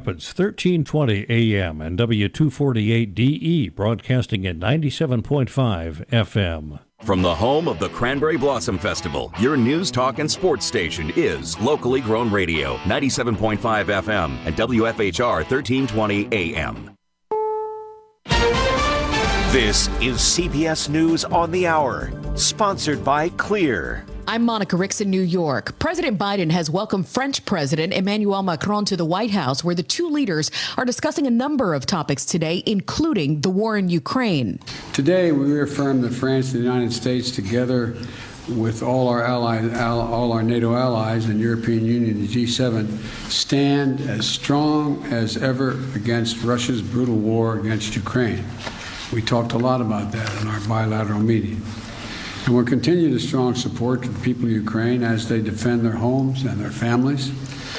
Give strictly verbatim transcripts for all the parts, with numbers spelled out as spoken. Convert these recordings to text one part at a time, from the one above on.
Rapids, thirteen twenty A M and W two forty-eight D E, broadcasting at ninety-seven point five F M. From the home of the Cranberry Blossom Festival, your news, talk, and sports station is Locally Grown Radio, ninety-seven point five F M and W F H R thirteen twenty A M. This is C B S News on the Hour, sponsored by Clear. I'm Monica Ricks in New York. President Biden has welcomed French President Emmanuel Macron to the White House, where the two leaders are discussing a number of topics today, including the war in Ukraine. Today, we reaffirm that France and the United States, together with all our allies, all our NATO allies and European Union and G seven, stand as strong as ever against Russia's brutal war against Ukraine. We talked a lot about that in our bilateral meeting. And we'll continue the strong support to the people of Ukraine as they defend their homes and their families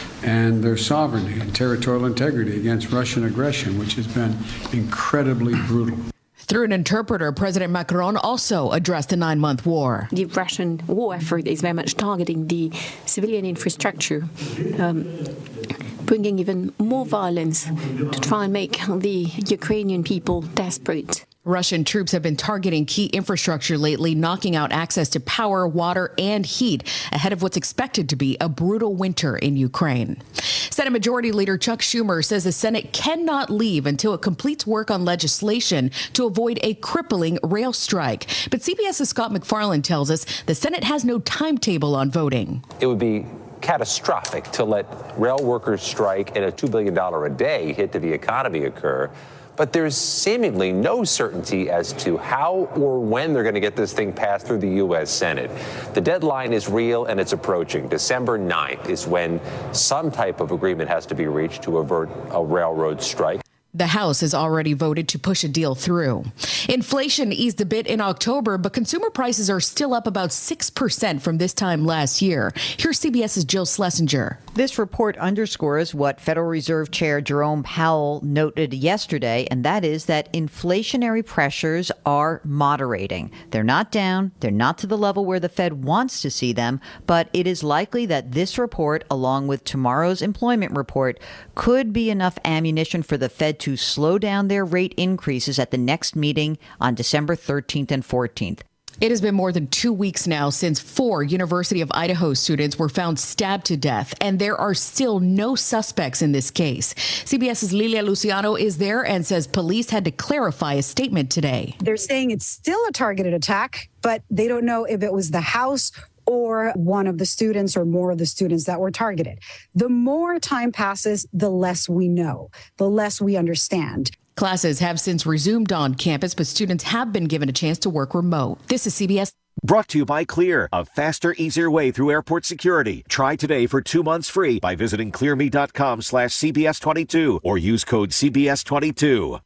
and their sovereignty and territorial integrity against Russian aggression, which has been incredibly brutal. Through an interpreter, President Macron also addressed the nine-month war. The Russian war effort is very much targeting the civilian infrastructure, um, bringing even more violence to try and make the Ukrainian people desperate. Russian troops have been targeting key infrastructure lately, knocking out access to power, water, and heat ahead of what's expected to be a brutal winter in Ukraine. Senate Majority Leader Chuck Schumer says the Senate cannot leave until it completes work on legislation to avoid a crippling rail strike. But CBS's Scott McFarland tells us the Senate has no timetable on voting. It would be catastrophic to let rail workers strike and a two billion dollars a day hit to the economy occur. But there's seemingly no certainty as to how or when they're going to get this thing passed through the U S Senate. The deadline is real and it's approaching. December ninth is when some type of agreement has to be reached to avert a railroad strike. The House has already voted to push a deal through. Inflation eased a bit in October, but consumer prices are still up about six percent from this time last year. Here's CBS's Jill Schlesinger. This report underscores what Federal Reserve Chair Jerome Powell noted yesterday, and that is that inflationary pressures are moderating. They're not down. They're not to the level where the Fed wants to see them, but it is likely that this report, along with tomorrow's employment report, could be enough ammunition for the Fed to slow down their rate increases at the next meeting on December thirteenth and fourteenth. It has been more than two weeks now since four University of Idaho students were found stabbed to death, and there are still no suspects in this case. CBS's Lilia Luciano is there and says police had to clarify a statement today. They're saying it's still a targeted attack, but they don't know if it was the house or one of the students or more of the students that were targeted. The more time passes, the less we know, the less we understand. Classes have since resumed on campus, but students have been given a chance to work remote. This is C B S. Brought to you by Clear, a faster, easier way through airport security. Try today for two months free by visiting clearme.com slash CBS22 or use code C B S twenty-two.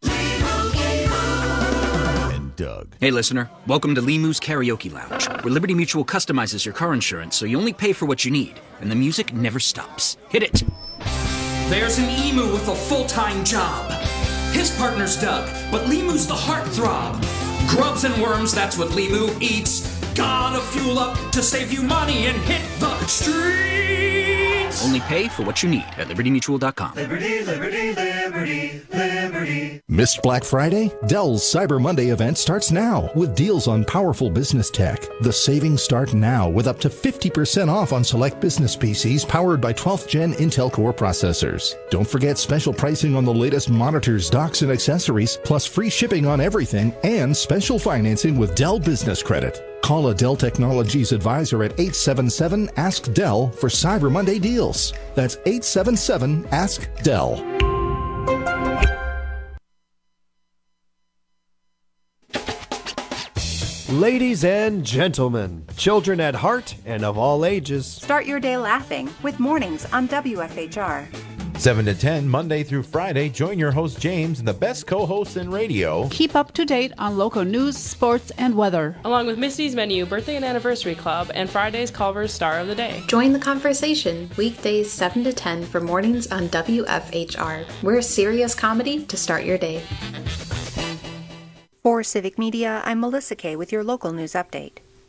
Doug. Hey, listener. Welcome to Limu's Karaoke Lounge, where Liberty Mutual customizes your car insurance so you only pay for what you need, and the music never stops. Hit it! There's an emu with a full-time job. His partner's Doug, but Limu's the heartthrob. Grubs and worms, that's what Limu eats. Gotta fuel up to save you money and hit the streets. Only pay for what you need at liberty mutual dot com. Liberty, liberty, liberty, liberty. Missed Black Friday? Dell's Cyber Monday event starts now with deals on powerful business tech. The savings start now with up to fifty percent off on select business P Cs powered by twelfth gen Intel Core processors. Don't forget special pricing on the latest monitors, docks, and accessories, plus free shipping on everything and special financing with Dell Business Credit. Call a Dell Technologies advisor at eight seven seven, ask Dell for Cyber Monday deals. That's eight seven seven, ask Dell. Ladies and gentlemen, children at heart and of all ages. Start your day laughing with Mornings on W F H R. seven to ten, Monday through Friday, join your host James and the best co-hosts in radio. Keep up to date on local news, sports, and weather. Along with Misty's Menu Birthday and Anniversary Club and Friday's Culver's Star of the Day. Join the conversation weekdays seven to ten for Mornings on W F H R. We're serious comedy to start your day. For Civic Media, I'm Melissa Kay with your local news update.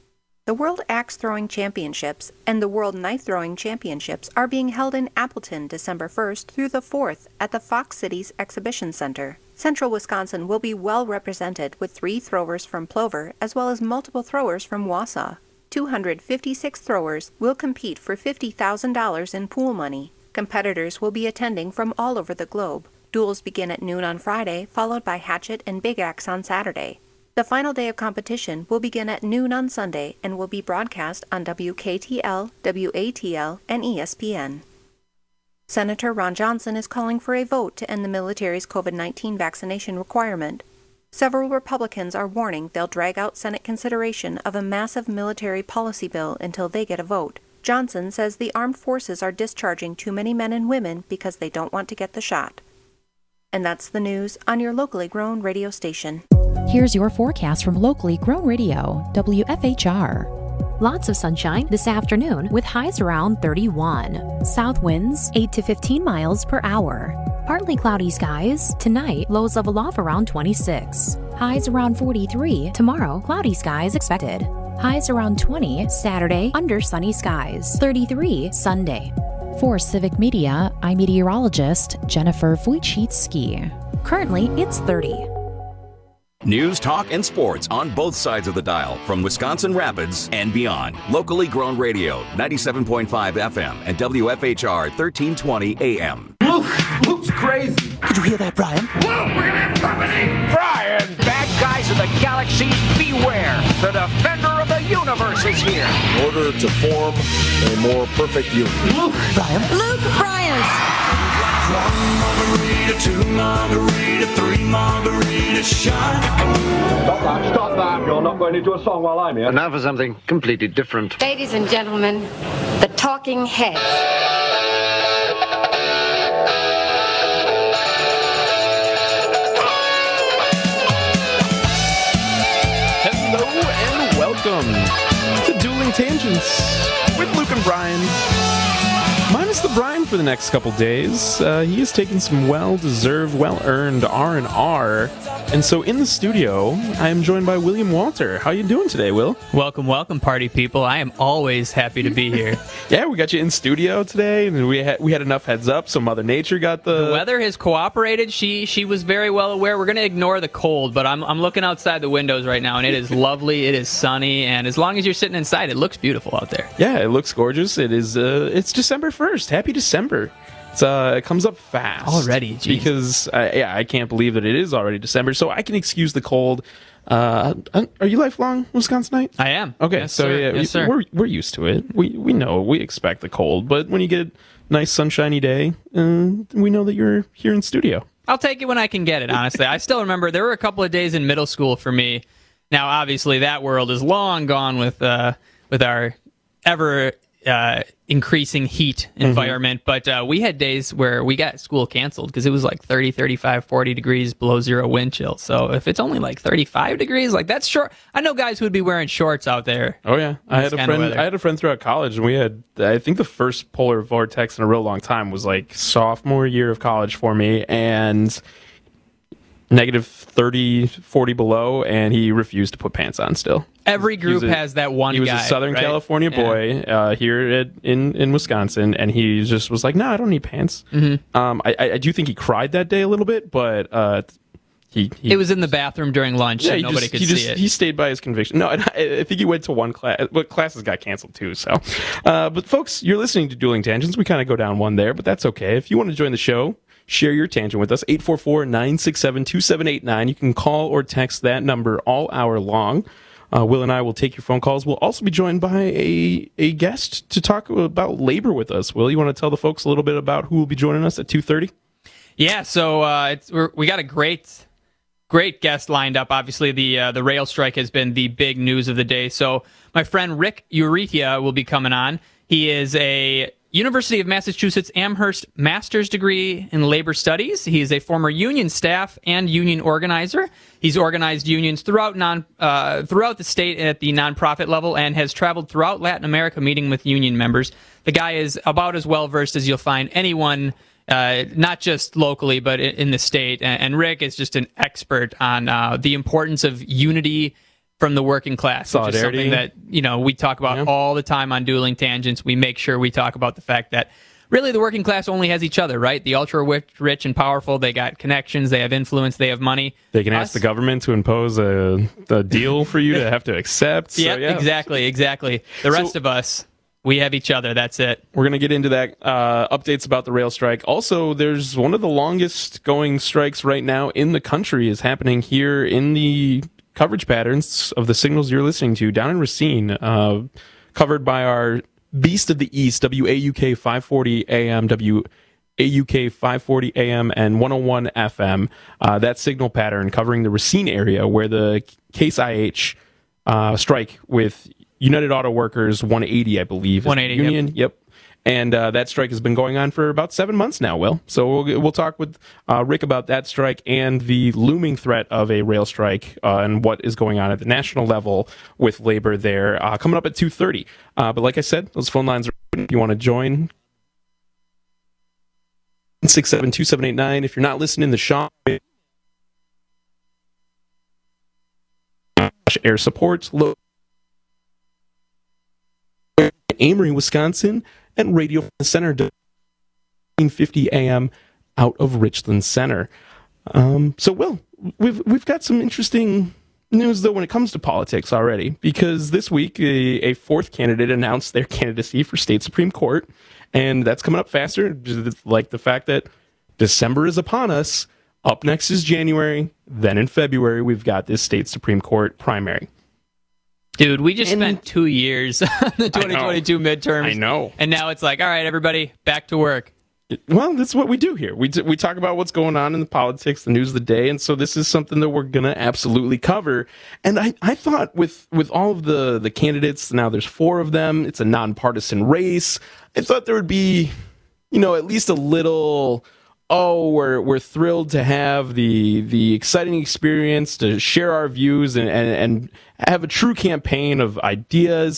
The World Axe Throwing Championships and the World Knife Throwing Championships are being held in Appleton December first through the fourth at the Fox Cities Exhibition Center. Central Wisconsin will be well represented with three throwers from Plover as well as multiple throwers from Wausau. two hundred fifty-six throwers will compete for fifty thousand dollars in pool money. Competitors will be attending from all over the globe. Duels begin at noon on Friday, followed by hatchet and big axe on Saturday. The final day of competition will begin at noon on Sunday and will be broadcast on W K T L, W A T L, and E S P N. Senator Ron Johnson is calling for a vote to end the military's COVID nineteen vaccination requirement. Several Republicans are warning they'll drag out Senate consideration of a massive military policy bill until they get a vote. Johnson says the armed forces are discharging too many men and women because they don't want to get the shot. And that's the news on your locally grown radio station. Here's your forecast from locally grown radio, W F H R. Lots of sunshine this afternoon with highs around thirty-one. South winds eight to fifteen miles per hour. Partly cloudy skies. Tonight, lows level off around twenty-six. Highs around forty-three. Tomorrow, cloudy skies expected. Highs around twenty. Saturday, under sunny skies. thirty-three Sunday. For Civic Media, I'm meteorologist Jennifer Wojcicki. Currently, it's thirty. News, talk, and sports on both sides of the dial from Wisconsin Rapids and beyond. Locally grown radio, ninety-seven point five F M and W F H R thirteen twenty A M. Luke, Luke's crazy. Did you hear that, Brian? Luke, we're gonna have company. Brian, bad guys of the galaxy, beware. The defender of the universe is here. In order to form a more perfect union. Luke, Brian. Luke Bryant. One margarita, two margarita, three margarita shot. Stop that, stop that. You're not going into a song while I'm here. And now for something completely different. Ladies and gentlemen, the Talking Heads. Hello and welcome to Dueling Tangents with Luke and Brian. Minus the Brian for the next couple days. Uh, he is taking some well-deserved, well-earned R and R. And so in the studio, I am joined by William Walter. How you doing today, Will? Welcome, welcome, party people. I am always happy to be here. Yeah, we got you in studio today, and we had we had enough heads up, so Mother Nature got the... The weather has cooperated. She she was very well aware. We're going to ignore the cold, but I'm I'm looking outside the windows right now, and it is lovely. It is sunny, and as long as you're sitting inside, it looks beautiful out there. Yeah, it looks gorgeous. It is. Uh, it's December first. Happy December. It's, uh, it comes up fast. Already, geez. Because, uh, yeah, I can't believe that it is already December, so I can excuse the cold. Uh, are you lifelong Wisconsinite? I am. Okay, yes, so sir. yeah, yes, we, sir. we're we're used to it. We we know we expect the cold, but when you get a nice sunshiny day, uh, we know that you're here in studio. I'll take it when I can get it, honestly. I still remember there were a couple of days in middle school for me. Now, obviously, that world is long gone with uh, with our ever uh, increasing heat environment, mm-hmm. but uh, we had days where we got school canceled because it was like thirty, thirty-five, forty degrees below zero wind chill. So if it's only like thirty-five degrees, like that's short. I know guys who would be wearing shorts out there. Oh yeah, I had a friend. I had a friend throughout college, and we had. I think the first polar vortex in a real long time was like sophomore year of college for me, and negative thirty, forty below, and he refused to put pants on still. Every group a, has that one guy. He was guy, a Southern right? California boy yeah. uh, here at, in, in Wisconsin, and he just was like, no, I don't need pants. Mm-hmm. Um, I, I do think he cried that day a little bit, but uh, he, he... It was in the bathroom during lunch, yeah, and nobody just, could he see just, it. He stayed by his conviction. No, I, I think he went to one class, but classes got canceled too, so. Uh, but folks, you're listening to Dueling Tangents. We kind of go down one there, but that's okay. If you want to join the show, share your tangent with us, eight four four, nine six seven, two seven eight nine. You can call or text that number all hour long. Uh, Will and I will take your phone calls. We'll also be joined by a, a guest to talk about labor with us. Will, you want to tell the folks a little bit about who will be joining us at two thirty? Yeah, so uh, it's, we're, we got a great, great guest lined up. Obviously, the uh, the rail strike has been the big news of the day. So my friend Rick Urrutia will be coming on. He is a University of Massachusetts Amherst master's degree in labor studies. He is a former union staff and union organizer. He's organized unions throughout non uh, throughout the state at the nonprofit level and has traveled throughout Latin America meeting with union members. The guy is about as well versed as you'll find anyone, uh, not just locally but in the state. And, and Rick is just an expert on uh, the importance of unity from the working class, which is Solidarity. something that, you know, we talk about Yeah. all the time on Dueling Tangents. We make sure we talk about the fact that really the working class only has each other, right? The ultra rich, rich and powerful, they got connections, they have influence, they have money. They can Us? ask the government to impose a, a deal for you to have to accept. So, Yep, yeah. exactly, exactly. The rest So- of us, we have each other. That's it. We're going to get into that. Uh, updates about the rail strike. Also, there's one of the longest going strikes right now in the country is happening here in the coverage patterns of the signals you're listening to down in Racine, uh, covered by our Beast of the East, W A U K five forty A M, W A U K five forty A M, and one oh one F M. Uh, that signal pattern covering the Racine area where the Case I H uh, strike with United Auto Workers one eighty, I believe. is the one eighty, Union. yep. Yep. And uh, that strike has been going on for about seven months now, Will. So we'll, we'll talk with uh, Rick about that strike and the looming threat of a rail strike uh, and what is going on at the national level with labor there uh, coming up at two thirty. Uh, but like I said, those phone lines are open if you want to join. six seven two seven eight nine. If you're not listening, the shop air support, low Amory, Wisconsin, and Radio Center, fifteen fifty A M out of Richland Center. Um, so, Will, we've we've got some interesting news, though, when it comes to politics already, because this week a, a fourth candidate announced their candidacy for state Supreme Court, and that's coming up faster, like the fact that December is upon us. Up next is January. Then in February, we've got this state Supreme Court primary. Dude, we just And- spent two years on the twenty twenty-two midterms. I know. And now it's like, all right, everybody, back to work. Well, that's what we do here. We t- we talk about what's going on in the politics, the news of the day, and so this is something that we're gonna absolutely cover. And I, I thought with with all of the the candidates, now there's four of them. It's a nonpartisan race. I thought there would be, you know, at least a little. Oh, we're we're thrilled to have the the exciting experience to share our views and, and, and have a true campaign of ideas.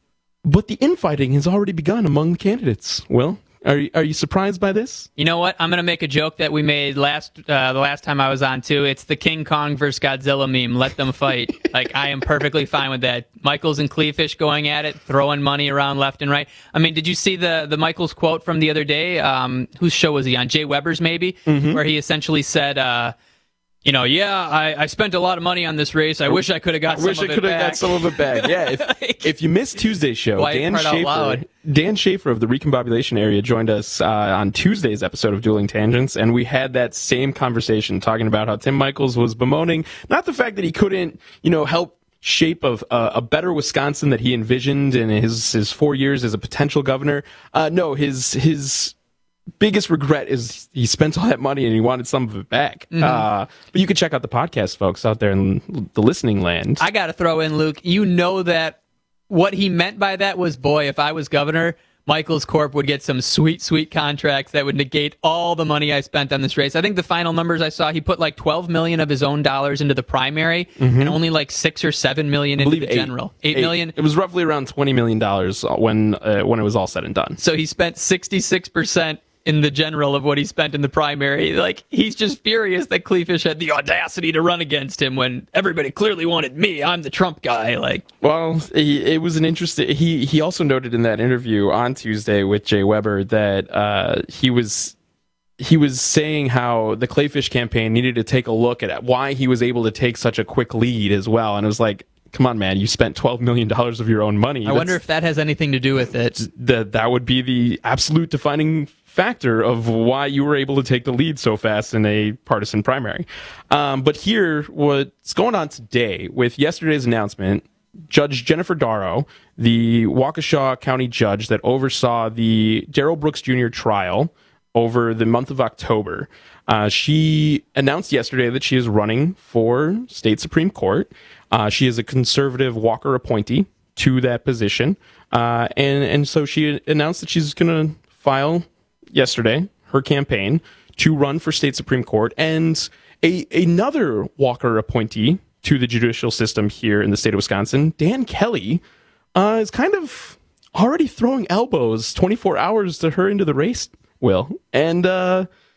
But the infighting has already begun among the candidates. Will, are you, are you surprised by this? You know what? I'm going to make a joke that we made last uh, the last time I was on, too. It's the King Kong versus Godzilla meme. Let them fight. Like, I am perfectly fine with that. Michaels and Cleefish going at it, throwing money around left and right. I mean, did you see the, the Michaels quote from the other day? Um, whose show was he on? Jay Weber's, maybe? Mm-hmm. Where he essentially said... Uh, You know, yeah, I, I spent a lot of money on this race. I wish I could have got I some wish of I it could have back. got some of it back. Yeah, if, if you missed Tuesday's show, Quiet Dan part out Schaefer, loud. Dan Schaefer of the Recombobulation Area joined us uh, on Tuesday's episode of Dueling Tangents, and we had that same conversation talking about how Tim Michaels was bemoaning not the fact that he couldn't, you know, help shape of uh, a better Wisconsin that he envisioned in his his four years as a potential governor. Uh, no, his his. biggest regret is he spent all that money and he wanted some of it back. Mhm. Uh, but you can check out the podcast, folks, out there in the listening land. I got to throw in, Luke, you know that what he meant by that was, boy, if I was governor, Michaels Corp would get some sweet, sweet contracts that would negate all the money I spent on this race. I think the final numbers I saw, he put like twelve million of his own dollars into the primary Mhm. and only like six or seven million I into believe the general. Eight, Eight million. It was roughly around twenty million dollars when, uh, when it was all said and done. So he spent sixty-six percent in the general of what he spent in the primary. Like, he's just furious that Cleefish had the audacity to run against him when everybody clearly wanted me. I'm the Trump guy. Like, Well, he, it was an interesting. He he also noted in that interview on Tuesday with Jay Weber that uh, he was he was saying how the Clayfish campaign needed to take a look at why he was able to take such a quick lead as well, and it was like, come on, man, you spent twelve million dollars of your own money. I wonder if that has anything to do with it. That that would be the absolute defining factor of why you were able to take the lead so fast in a partisan primary. Um, but here, what's going on today with yesterday's announcement, Judge Jennifer Darrow, the Waukesha County judge that oversaw the Darrell Brooks Junior trial over the month of October, uh, she announced yesterday that she is running for state Supreme Court. Uh, she is a conservative Walker appointee to that position. Uh, and, and so she announced that she's going to file yesterday her campaign to run for state Supreme Court. And a another Walker appointee to the judicial system here in the state of Wisconsin, Dan Kelly, uh, is kind of already throwing elbows twenty-four hours to her into the race, Will. And uh,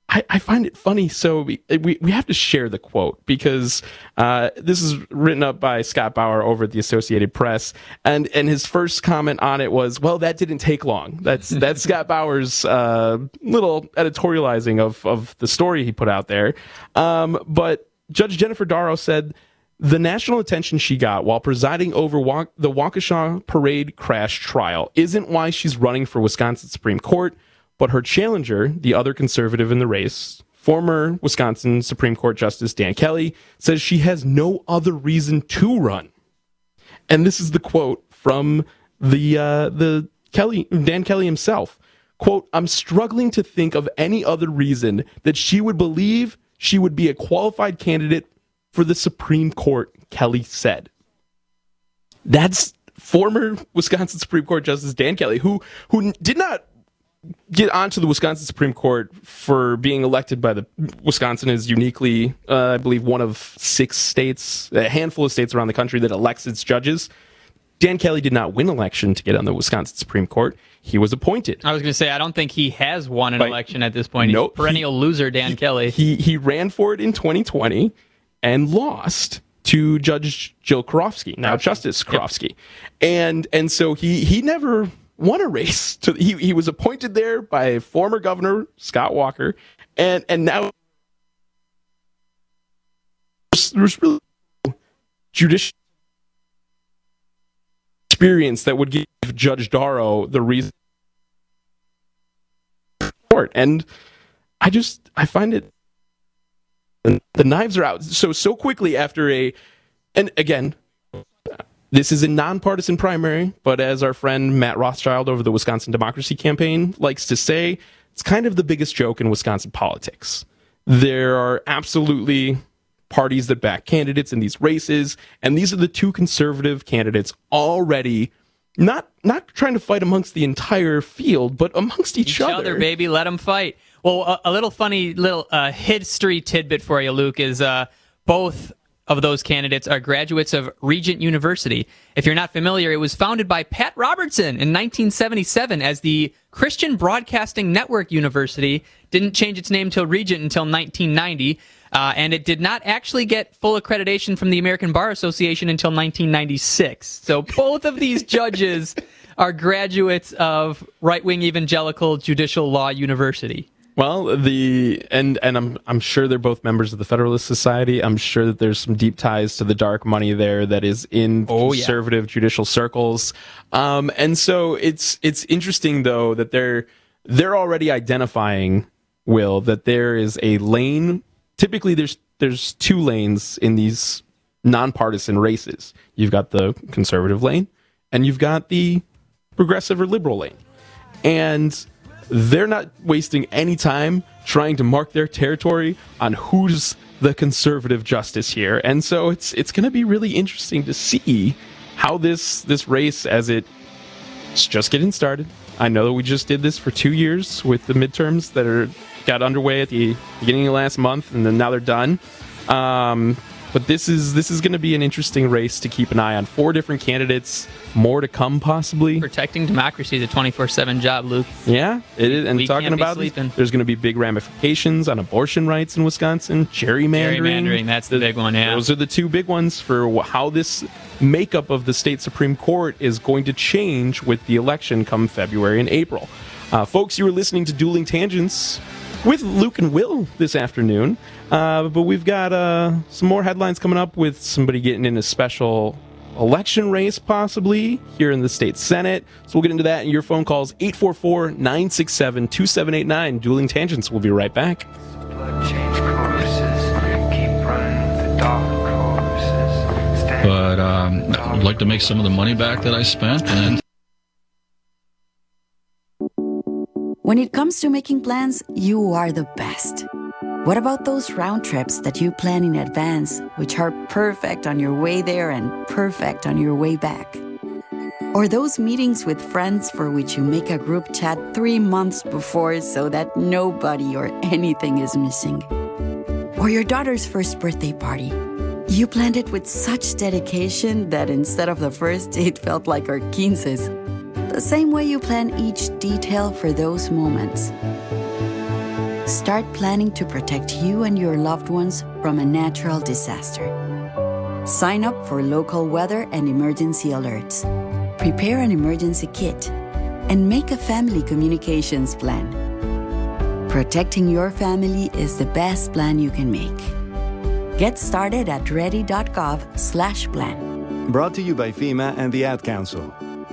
I, I find it funny. So we, we, we have to share the quote because uh, this is written up by Scott Bauer over at the Associated Press. And, and his first comment on it was, well, that didn't take long. That's that's Scott Bauer's uh, little editorializing of, of the story he put out there. Um, but Judge Jennifer Darrow said, the national attention she got while presiding over wa- the Waukesha parade crash trial isn't why she's running for Wisconsin Supreme Court. But her challenger, the other conservative in the race, former Wisconsin Supreme Court Justice Dan Kelly, says she has no other reason to run. And this is the quote from the uh, the Kelly Dan Kelly himself. Quote, I'm struggling to think of any other reason that she would believe she would be a qualified candidate for the Supreme Court, Kelly said. That's former Wisconsin Supreme Court Justice Dan Kelly, who who did not get onto the Wisconsin Supreme Court for being elected by the Wisconsin is uniquely, uh, I believe, one of six states, a handful of states around the country that elects its judges. Dan Kelly did not win election to get on the Wisconsin Supreme Court. He was appointed. I was going to say, I don't think he has won an By, election at this point. He's nope, a perennial he, loser, Dan he, Kelly. He he ran for it in twenty twenty and lost to Judge Jill Karofsky, now Justice Karofsky. Yep. And and so he he never won a race. To, he he was appointed there by former Governor Scott Walker, and and now there's, there's really no judicial experience that would give Judge Darrow the reason. And I just I find it the knives are out so so quickly after a and again. This is a nonpartisan primary, but as our friend Matt Rothschild over the Wisconsin Democracy Campaign likes to say, it's kind of the biggest joke in Wisconsin politics. There are absolutely parties that back candidates in these races, and these are the two conservative candidates already not not trying to fight amongst the entire field, but amongst each, each other. other, baby, let them fight. Well, a, a little funny little uh, history tidbit for you, Luke, is uh, both of those candidates are graduates of Regent University. If you're not familiar, it was founded by Pat Robertson in nineteen seventy-seven as the Christian Broadcasting Network University. Didn't change its name till Regent until nineteen ninety, uh, and it did not actually get full accreditation from the American Bar Association until nineteen ninety-six. So both of these judges are graduates of right-wing evangelical Judicial Law University. Well, the and and I'm I'm sure they're both members of the Federalist Society. I'm sure that there's some deep ties to the dark money there that is in oh, conservative yeah. judicial circles. Um, and so it's it's interesting though that they're they're already identifying, Will, that there is a lane. Typically, there's there's two lanes in these nonpartisan races. You've got the conservative lane, and you've got the progressive or liberal lane, and they're not wasting any time trying to mark their territory on who's the conservative justice here. And so it's it's going to be really interesting to see how this this race, as it's just getting started. I know that we just did this for two years with the midterms that are got underway at the beginning of last month, and then now they're done. Um, but this is this is going to be an interesting race to keep an eye on. Four different candidates, more to come possibly. Protecting democracy is a twenty-four seven job, Luke. Yeah, it is. And we talking about this, there's going to be big ramifications on abortion rights in Wisconsin, gerrymandering. Gerrymandering, that's the, the big one, yeah. Those are the two big ones for how this makeup of the state Supreme Court is going to change with the election come February and April. Uh, folks, you were listening to Dueling Tangents with Luke and Will this afternoon. Uh, but we've got uh, some more headlines coming up with somebody getting in a special election race possibly here in the state Senate. So we'll get into that in your phone calls, eight four four, nine six seven, two seven eight nine. Dueling Tangents. We'll be right back. But um, I'd like to make some of the money back that I spent. And when it comes to making plans, you are the best. What about those round trips that you plan in advance, which are perfect on your way there and perfect on your way back? Or those meetings with friends for which you make a group chat three months before so that nobody or anything is missing? Or your daughter's first birthday party. You planned it with such dedication that instead of the first, it felt like our quinces. The same way you plan each detail for those moments. start planning to protect you and your loved ones from a natural disaster. Sign up for local weather and emergency alerts. Prepare an emergency kit and make a family communications plan. Protecting your family is the best plan you can make. Get started at ready.gov slash plan. Brought to you by FEMA and the Ad Council.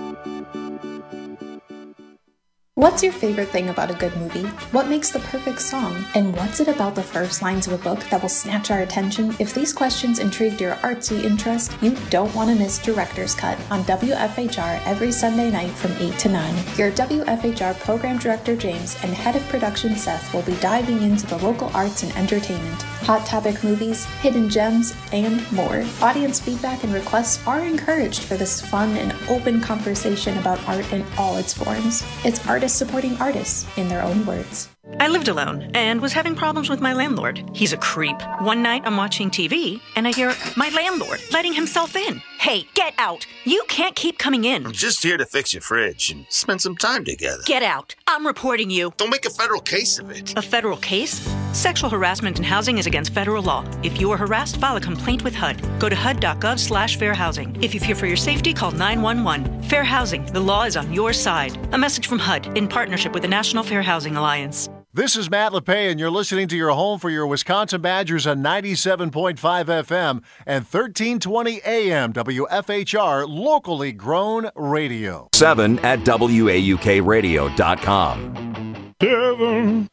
What's your favorite thing about a good movie? What makes the perfect song? And what's it about the first lines of a book that will snatch our attention? If these questions intrigued your artsy interest, you don't want to miss Director's Cut on W F H R every Sunday night from eight to nine. Your W F H R Program Director James and Head of Production Seth will be diving into the local arts and entertainment, hot topic movies, hidden gems, and more. Audience feedback and requests are encouraged for this fun and open conversation about art in all its forms. It's artists supporting artists in their own words. I lived alone and was having problems with my landlord. He's a creep. One night I'm watching T V and I hear my landlord letting himself in. Hey, get out. You can't keep coming in. I'm just here to fix your fridge and spend some time together. Get out. I'm reporting you. Don't make a federal case of it. A federal case? Sexual harassment in housing is against federal law. If you are harassed, file a complaint with H U D. Go to H U D dot gov slash fair housing. If you fear for your safety, call nine one one. Fair Housing. The law is on your side. A message from H U D in partnership with the National Fair Housing Alliance. This is Matt LePay, and you're listening to your home for your Wisconsin Badgers on ninety-seven point five F M and thirteen twenty A M W F H R, locally grown radio. seven at W A U K radio dot com. Kevin.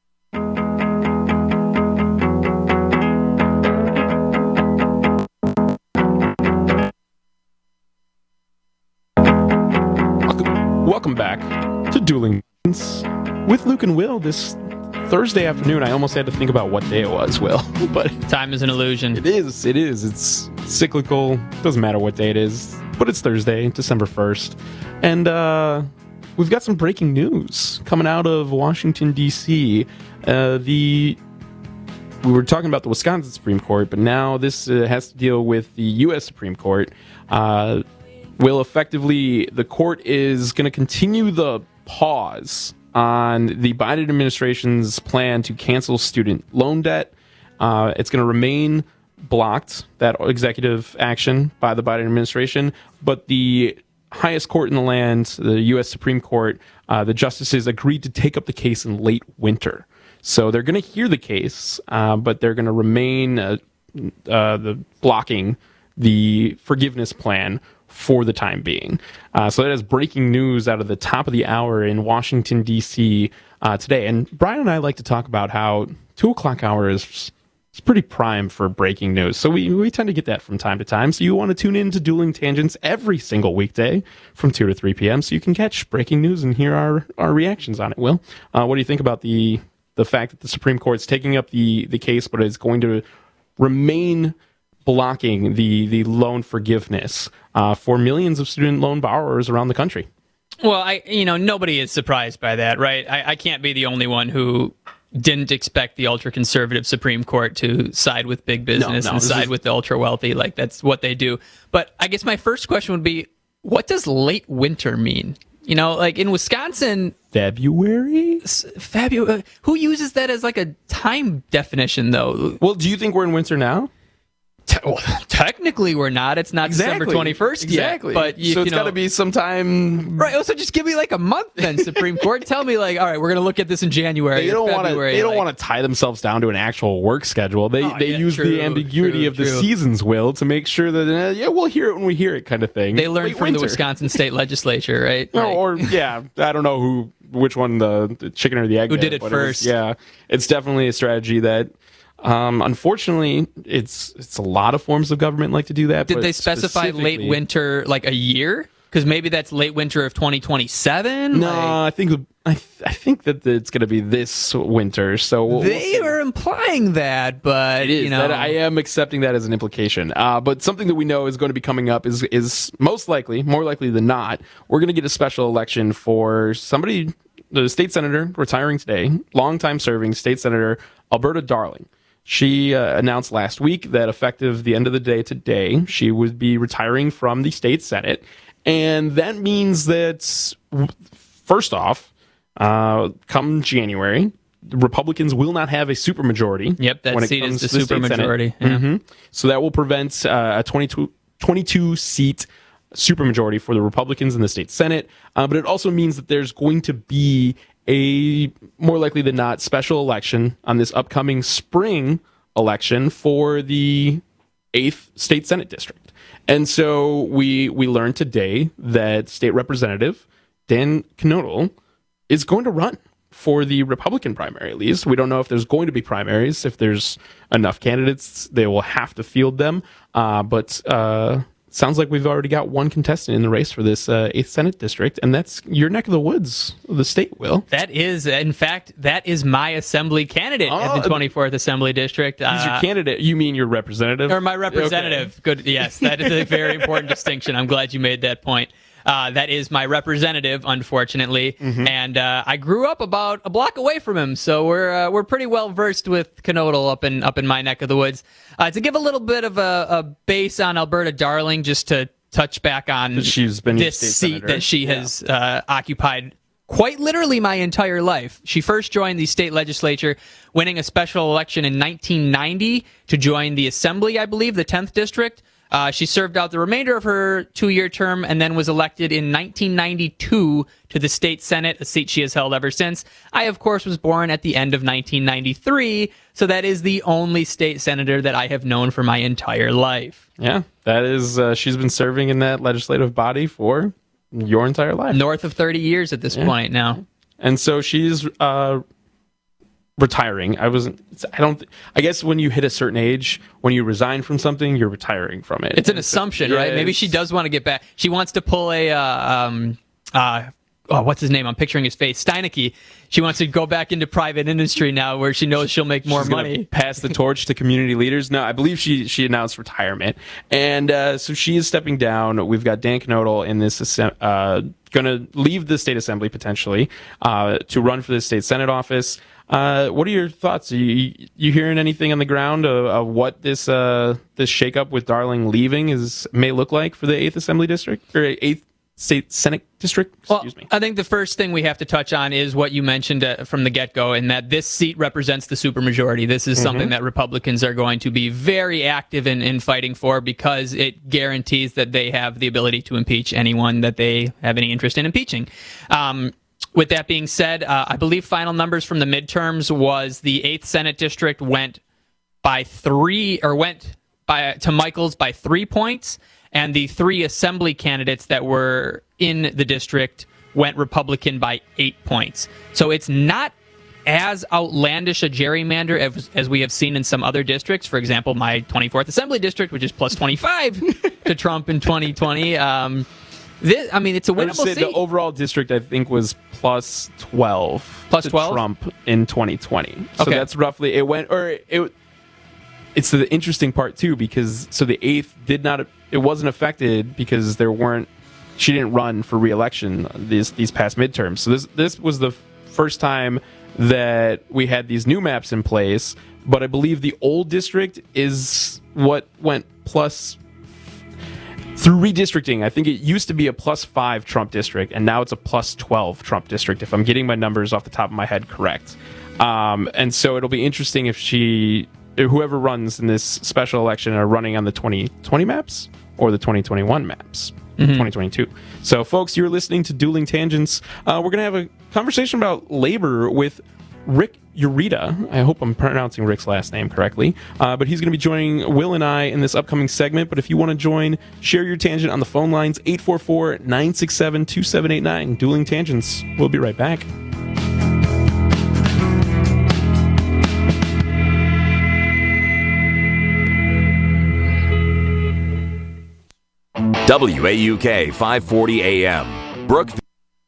Welcome back to Dueling with Luke and Will this Thursday afternoon. I almost had to think about what day it was, Will, but time is an illusion. It is. It is. It's cyclical. Doesn't matter what day it is, but it's Thursday, December first, and uh, we've got some breaking news coming out of Washington D C. Uh, the we were talking about the Wisconsin Supreme Court, but now this uh, has to deal with the U S Supreme Court. Uh, Will, effectively, the court is going to continue the pause on the Biden administration's plan to cancel student loan debt. Uh, it's going to remain blocked, that executive action by the Biden administration, but the highest court in the land, the U S Supreme Court, uh, the justices agreed to take up the case in late winter. So they're going to hear the case, uh, but they're going to remain uh, uh, the blocking the forgiveness plan for the time being. Uh, so that is breaking news out of the top of the hour in Washington, D C uh, today. And Brian and I like to talk about how two o'clock hour is, is pretty prime for breaking news. So we, we tend to get that from time to time. So you want to tune in to Dueling Tangents every single weekday from two to three p.m. so you can catch breaking news and hear our, our reactions on it, Will. Uh, what do you think about the the fact that the Supreme Court's taking up the, the case, but is going to remain blocking the, the loan forgiveness uh, for millions of student loan borrowers around the country? Well, I you know, nobody is surprised by that, right? I, I can't be the only one who didn't expect the ultra-conservative Supreme Court to side with big business no, no, and side is... with the ultra-wealthy. Like, that's what they do. But I guess my first question would be, what does late winter mean? You know, like in Wisconsin... February? February. Who uses that as like a time definition, though? Well, do you think we're in winter now? Te- well, technically, we're not. It's not exactly. December twenty-first exactly. yet. But you, so it's you know, got to be sometime... Right. Also, just give me like a month then, Supreme Court. Tell me, like, all right, we're going to look at this in January. They don't want to They don't like, want to tie themselves down to an actual work schedule. They oh, they yeah, use true, the ambiguity true, of the true. seasons, Will, to make sure that, uh, yeah, we'll hear it when we hear it kind of thing. They learned Late from winter. winter. the Wisconsin State Legislature, right? No, like, or, yeah, I don't know who, which one, the, the chicken or the egg. Who there, did it but first. It was, yeah, it's definitely a strategy that... Um, unfortunately, it's it's a lot of forms of government like to do that. Did but they specify late winter like a year? Because maybe that's late winter of twenty twenty-seven. No, like, I think I th- I think that it's going to be this winter. So we'll, they we'll are implying that, but it is, you know, that I am accepting that as an implication. Uh, but something that we know is going to be coming up is is most likely, more likely than not, we're going to get a special election for somebody, the state senator retiring today, longtime serving state senator Alberta Darling. She uh, announced last week that effective the end of the day today, she would be retiring from the state Senate. And that means that, first off, uh, come January, the Republicans will not have a supermajority. Yep, that when it seat comes is the, to the supermajority. Yeah. Yeah. Mm-hmm. So that will prevent uh, a twenty-two, twenty-two seat supermajority for the Republicans in the state Senate. Uh, but it also means that there's going to be a more likely than not special election on this upcoming spring election for the eighth state Senate district. And so we we learned today that State Representative Dan Knodel is going to run for the Republican primary, at least. We don't know if there's going to be primaries. If there's enough candidates, they will have to field them. Uh, but uh, sounds like we've already got one contestant in the race for this uh, eighth Senate district, and that's your neck of the woods of the state, Will. That is, in fact, that is my assembly candidate Oh, at the twenty-fourth Assembly District. He's Uh, your candidate. You mean your representative? Or my representative. Okay. Good. Yes, that is a very important distinction. I'm glad you made that point. Uh, that is my representative, unfortunately, Mm-hmm. and uh, I grew up about a block away from him, so we're uh, we're pretty well versed with Knodel up in up in my neck of the woods. Uh, to give a little bit of a, a base on Alberta Darling, just to touch back on She's been your this state seat senator. that she Yeah. has uh, occupied quite literally my entire life. She first joined the state legislature, winning a special election in nineteen ninety to join the assembly, I believe, the tenth district. Uh, she served out the remainder of her two-year term and then was elected in nineteen ninety-two to the state Senate, a seat she has held ever since. I, of course, was born at the end of nineteen ninety-three, so that is the only state senator that I have known for my entire life. Yeah, that is, uh, she's been serving in that legislative body for your entire life. North of thirty years at this Yeah. point now. And so she's uh, retiring. I wasn't, I don't, I guess when you hit a certain age, when you resign from something, you're retiring from it. It's an assumption, Yeah, right? Maybe it's- she does want to get back. She wants to pull a, uh, um, uh, oh, what's his name? I'm picturing his face. Steineke. She wants to go back into private industry now where she knows she'll make more She's gonna money. pass the torch to community leaders. No, I believe she she announced retirement, and uh, so she is stepping down. We've got Dan Knodel in this assem- uh, going to leave the state assembly potentially uh, to run for the state senate office. Uh, what are your thoughts? Are you, you hearing anything on the ground of, of what this uh, this shakeup with Darling leaving is may look like for the eighth assembly district or eighth state senate district? Excuse well, me. I think the first thing we have to touch on is what you mentioned uh, from the get-go, and that this seat represents the supermajority. This is Mhm. something that Republicans are going to be very active in, in fighting for because it guarantees that they have the ability to impeach anyone that they have any interest in impeaching. Um, with that being said, uh, I believe final numbers from the midterms was the eighth Senate district went by three, or went by to Michaels by three points, and the three assembly candidates that were in the district went Republican by eight points. So it's not as outlandish a gerrymander as, as we have seen in some other districts. For example, my twenty-fourth Assembly District, which is plus twenty-five to Trump in twenty twenty. Um, this, I mean, it's a I would winnable say seat. the overall district, I think, was plus twelve. Plus to twelve? Trump in twenty twenty. So Okay. that's roughly, it went, or it, it's the interesting part, too, because, so the eighth did not, it wasn't affected because there weren't, she didn't run for re-election these, these past midterms. So this, this was the first time that we had these new maps in place, but I believe the old district is what went plus through redistricting. I think it used to be a plus five Trump district, and now it's a plus twelve Trump district, if I'm getting my numbers off the top of my head correct. Um, and so it'll be interesting if she, whoever runs in this special election, are running on the twenty twenty maps or the twenty twenty-one maps. Mhm. twenty twenty-two. So, folks, you're listening to Dueling Tangents. Uh, we're going to have a conversation about labor with Rick Ureta. I hope I'm pronouncing Rick's last name correctly. Uh, but he's going to be joining Will and I in this upcoming segment. But if you want to join, share your tangent on the phone lines, eight four four, nine six seven, two seven eight nine. Dueling Tangents. We'll be right back. W A U K five forty A M. Brookville.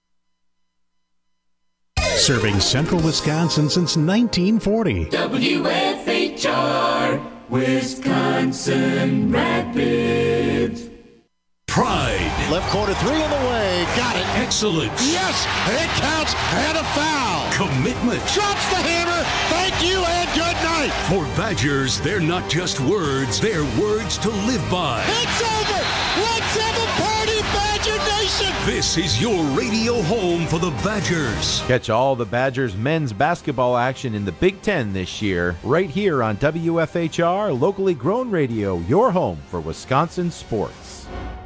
Serving central Wisconsin since nineteen forty. W F H R, Wisconsin Rapids. Pride. Left corner three in the way. Got it. Excellence. Yes, it counts and a foul. Commitment. Drops the hammer. Thank you and good night. For Badgers, they're not just words, they're words to live by. It's over. Let's have a party, Badger Nation. celebration. This is your radio home for the Badgers. Catch all the Badgers men's basketball action in the Big Ten this year, right here on W F H R, locally grown radio, your home for Wisconsin sports.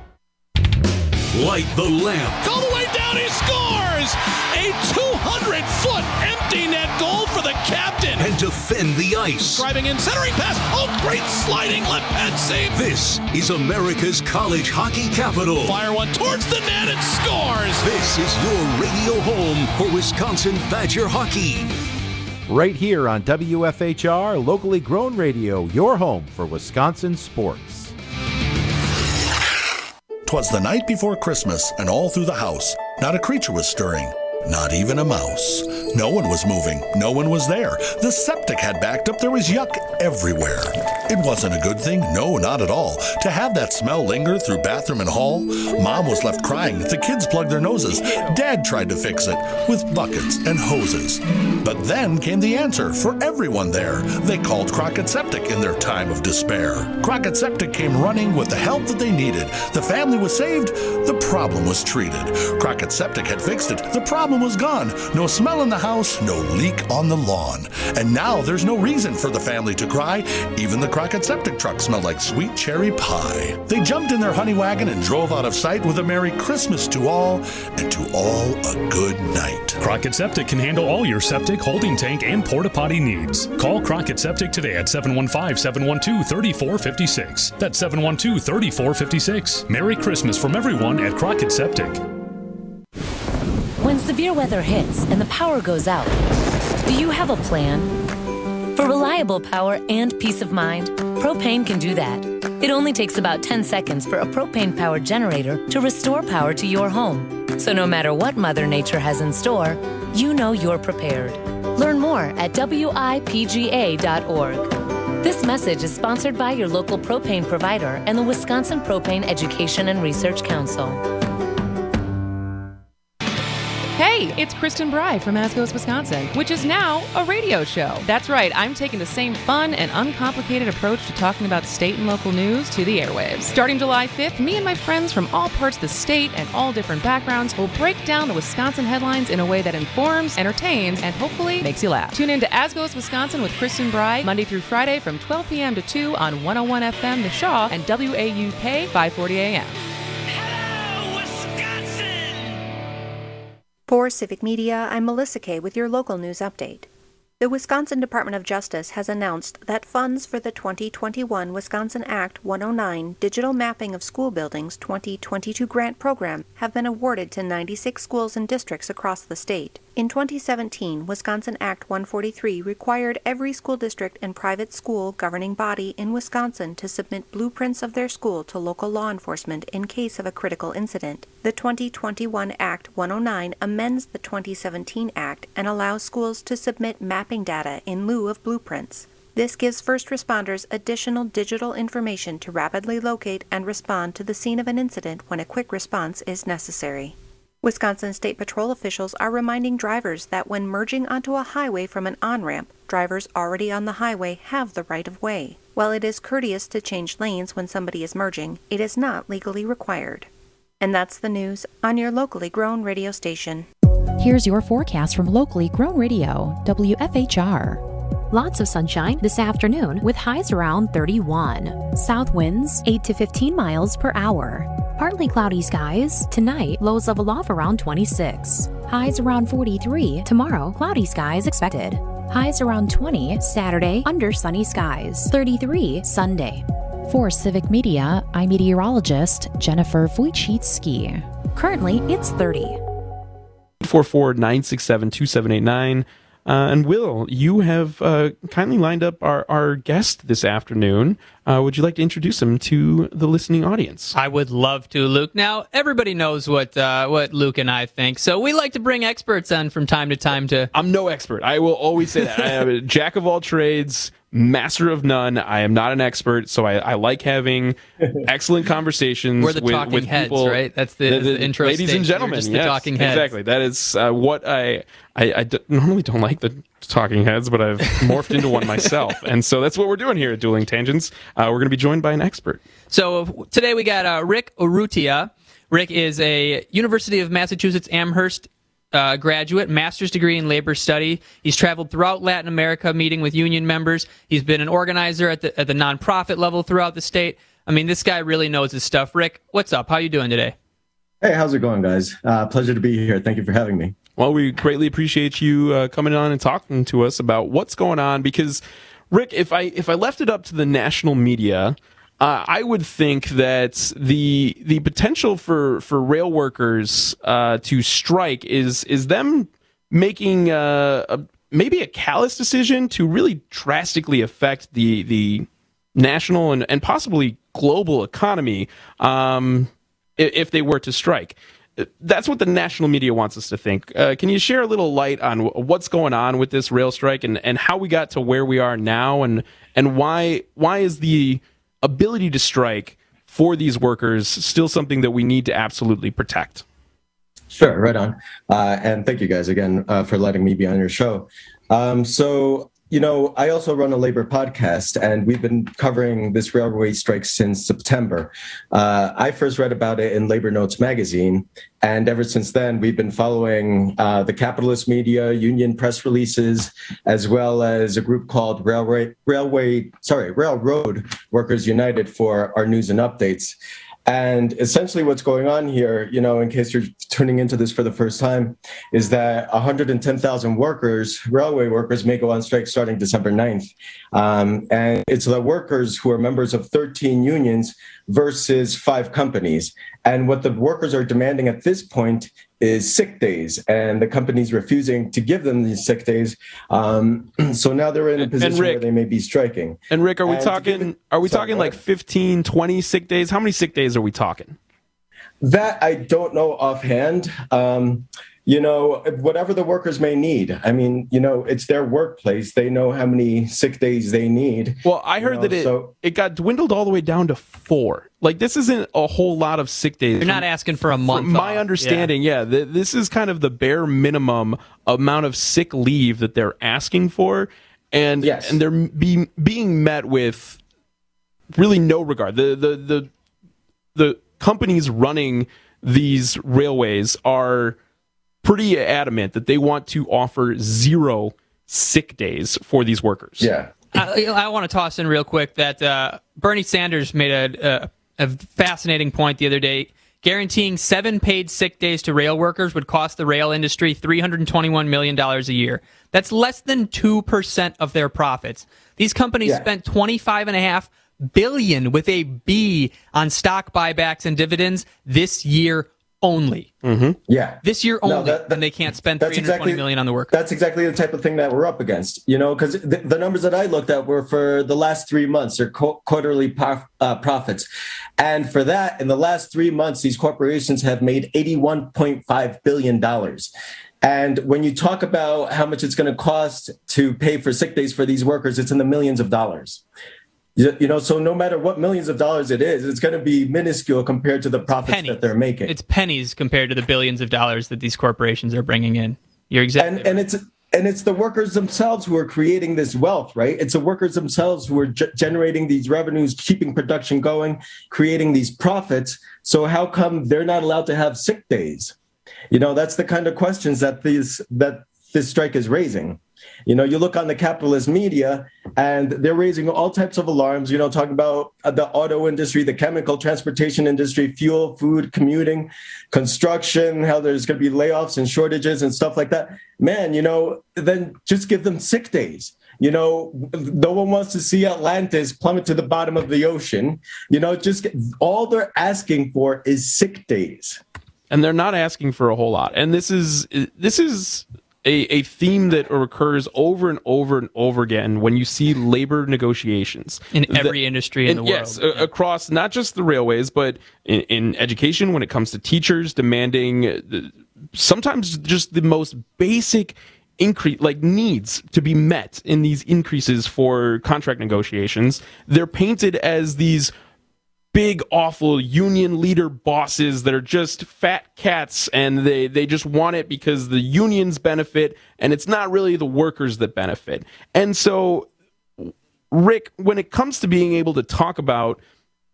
Light the lamp. All the way down, he scores! A two hundred foot empty net goal for the captain. And defend the ice. Driving in, centering pass. Oh, great sliding left pad save. This is America's college hockey capital. Fire one towards the net and scores. This is your radio home for Wisconsin Badger hockey. Right here on W F H R, locally grown radio, your home for Wisconsin sports. 'Twas the night before Christmas, and all through the house, not a creature was stirring, not even a mouse. No one was moving, no one was there. The septic had backed up, there was yuck everywhere. It wasn't a good thing, no, not at all, to have that smell linger through bathroom and hall. Mom was left crying, the kids plugged their noses. Dad tried to fix it with buckets and hoses. But then came the answer for everyone there. They called Crockett Septic in their time of despair. Crockett Septic came running with the help that they needed. The family was saved, the problem was treated. Crockett Septic had fixed it, the problem was gone. No smell in the house, no leak on the lawn. And now there's no reason for the family to cry. Even the Crockett Septic truck smelled like sweet cherry pie. They jumped in their honey wagon and drove out of sight with a Merry Christmas to all, and to all a good night. Crockett Septic can handle all your septic, holding tank, and porta potty needs. Call Crockett Septic today at seven one five, seven one two, three four five six. That's seven one two, three four five six. Merry Christmas from everyone at Crockett Septic. When severe weather hits and the power goes out, do you have a plan? For reliable power and peace of mind, Propane can do that. It only takes about ten seconds for a propane-powered generator to restore power to your home. So no matter what Mother Nature has in store, you know you're prepared. Learn more at W I P G A dot org. This message is sponsored by your local propane provider and the Wisconsin Propane Education and Research Council. Hey, it's Kristen Bry from As Goes Wisconsin, which is now a radio show. That's right, I'm taking the same fun and uncomplicated approach to talking about state and local news to the airwaves. Starting July fifth, me and my friends from all parts of the state and all different backgrounds will break down the Wisconsin headlines in a way that informs, entertains, and hopefully makes you laugh. Tune in to As Goes Wisconsin with Kristen Bry, Monday through Friday from twelve p.m. to two on one oh one F M The Shaw and W A U K five forty A M. For Civic Media, I'm Melissa Kay with your local news update. The Wisconsin Department of Justice has announced that funds for the twenty twenty-one Wisconsin Act one oh nine Digital Mapping of School Buildings twenty twenty-two grant program have been awarded to ninety-six schools and districts across the state. In twenty seventeen, Wisconsin Act one forty-three required every school district and private school governing body in Wisconsin to submit blueprints of their school to local law enforcement in case of a critical incident. The twenty twenty-one Act one oh nine amends the twenty seventeen Act and allows schools to submit mapping data in lieu of blueprints. This gives first responders additional digital information to rapidly locate and respond to the scene of an incident when a quick response is necessary. Wisconsin State Patrol officials are reminding drivers that when merging onto a highway from an on-ramp, drivers already on the highway have the right of way. While it is courteous to change lanes when somebody is merging, it is not legally required. And that's the news on your locally grown radio station. Here's your forecast from locally grown radio, W F H R. Lots of sunshine this afternoon with highs around thirty-one. South winds eight to fifteen miles per hour. Partly cloudy skies. Tonight, lows level off around twenty-six. Highs around forty-three. Tomorrow, cloudy skies expected. Highs around twenty. Saturday, under sunny skies. thirty-three Sunday. For Civic Media, I'm meteorologist Jennifer Wojcicki. Currently, it's thirty. four four nine six seven two seven eight nine. Uh, and Will, you have uh, kindly lined up our, our guest this afternoon. Uh, would you like to introduce him to the listening audience? I would love to, Luke. Now, everybody knows what uh, what Luke and I think, so we like to bring experts on from time to time to... I'm no expert. I will always say that. I am a jack of all trades, master of none. I am not an expert, so I, I like having excellent conversations We're the with, talking with heads, people. right? That's the, the, the, the intro ladies stage. and gentlemen. We're just Yes, the talking heads. exactly. That is uh, what I... I, I d- normally don't like the talking heads, but I've morphed into one myself. And so that's what we're doing here at Dueling Tangents. Uh, we're going to be joined by an expert. So today we got uh, Rick Urrutia. Rick is a University of Massachusetts Amherst uh, graduate, master's degree in labor study. He's traveled throughout Latin America, meeting with union members. He's been an organizer at the at the nonprofit level throughout the state. I mean, this guy really knows his stuff. Rick, what's up? How you doing today? Hey, how's it going, guys? Uh, pleasure to be here. Thank you for having me. Well, we greatly appreciate you uh, coming on and talking to us about what's going on. Because, Rick, if I if I left it up to the national media, uh, I would think that the the potential for for rail workers uh, to strike is is them making uh, a, maybe a callous decision to really drastically affect the the national and, and possibly global economy. Um, if they were to strike. That's what the national media wants us to think. Uh, can you share a little light on what's going on with this rail strike and, and how we got to where we are now, and and why why is the ability to strike for these workers still something that we need to absolutely protect? Sure, right on. Uh, and thank you guys again uh, for letting me be on your show. Um, so You know, I also run a labor podcast, and we've been covering this railway strike since September. Uh, I first read about it in Labor Notes magazine, and ever since then, we've been following uh, the capitalist media, union press releases, as well as a group called Railway, Railway, sorry, Railroad Workers United for our news and updates. And essentially what's going on here, you know, in case you're tuning into this for the first time, is that one hundred ten thousand workers, railway workers, may go on strike starting December ninth. Um, and it's the workers who are members of thirteen unions versus five companies. And what the workers are demanding at this point is sick days, and the company's refusing to give them these sick days. Um, so now they're in a position Rick, where they may be striking. And Rick, are we and talking? It, are we sorry, talking like fifteen, twenty sick days? How many sick days are we talking? That I don't know offhand. Um, you know, whatever the workers may need. I mean, you know, it's their workplace. They know how many sick days they need. Well, I heard know, that it, so, it got dwindled all the way down to four. Like, this isn't a whole lot of sick days. You're not asking for a month. From my understanding, yeah, yeah th- this is kind of the bare minimum amount of sick leave that they're asking for. And, yes. and they're be, being met with really no regard. The, the, the, the companies running these railways are pretty adamant that they want to offer zero sick days for these workers. Yeah. I, I want to toss in real quick that uh, Bernie Sanders made a, a, a fascinating point the other day. Guaranteeing seven paid sick days to rail workers would cost the rail industry three hundred twenty-one million dollars a year. That's less than two percent of their profits. These companies yeah. spent twenty-five and a half billion with a B on stock buybacks and dividends this year only. Mm-hmm. Yeah. This year only, no, that, that, and they can't spend three hundred twenty exactly, million on the workers. That's exactly the type of thing that we're up against, you know, because the, the numbers that I looked at were for the last three months, their co- quarterly prof, uh, profits. And for that, in the last three months, these corporations have made eighty-one point five billion dollars. And when you talk about how much it's going to cost to pay for sick days for these workers, it's in the millions of dollars. You know, so no matter what millions of dollars it is, it's going to be minuscule compared to the profits pennies. that they're making. It's pennies compared to the billions of dollars that these corporations are bringing in. You're exactly and, right. and it's and it's the workers themselves who are creating this wealth, right? It's the workers themselves who are ge- generating these revenues, keeping production going, creating these profits. So how come they're not allowed to have sick days? You know, that's the kind of questions that these that this strike is raising. You know, you look on the capitalist media and they're raising all types of alarms, you know, talking about the auto industry, the chemical transportation industry, fuel, food, commuting, construction, how there's going to be layoffs and shortages and stuff like that. Man, you know, then just give them sick days. You know, no one wants to see Atlantis plummet to the bottom of the ocean. You know, just get, all they're asking for is sick days. And they're not asking for a whole lot. And this is this is A, a theme that recurs over and over and over again when you see labor negotiations. In every the, industry in and, the yes, world. Yes, across not just the railways, but in, in education, when it comes to teachers demanding the, sometimes just the most basic increase, like needs to be met in these increases for contract negotiations. They're painted as these big, awful union leader bosses that are just fat cats, and they, they just want it because the unions benefit, and it's not really the workers that benefit. And so, Rick, when it comes to being able to talk about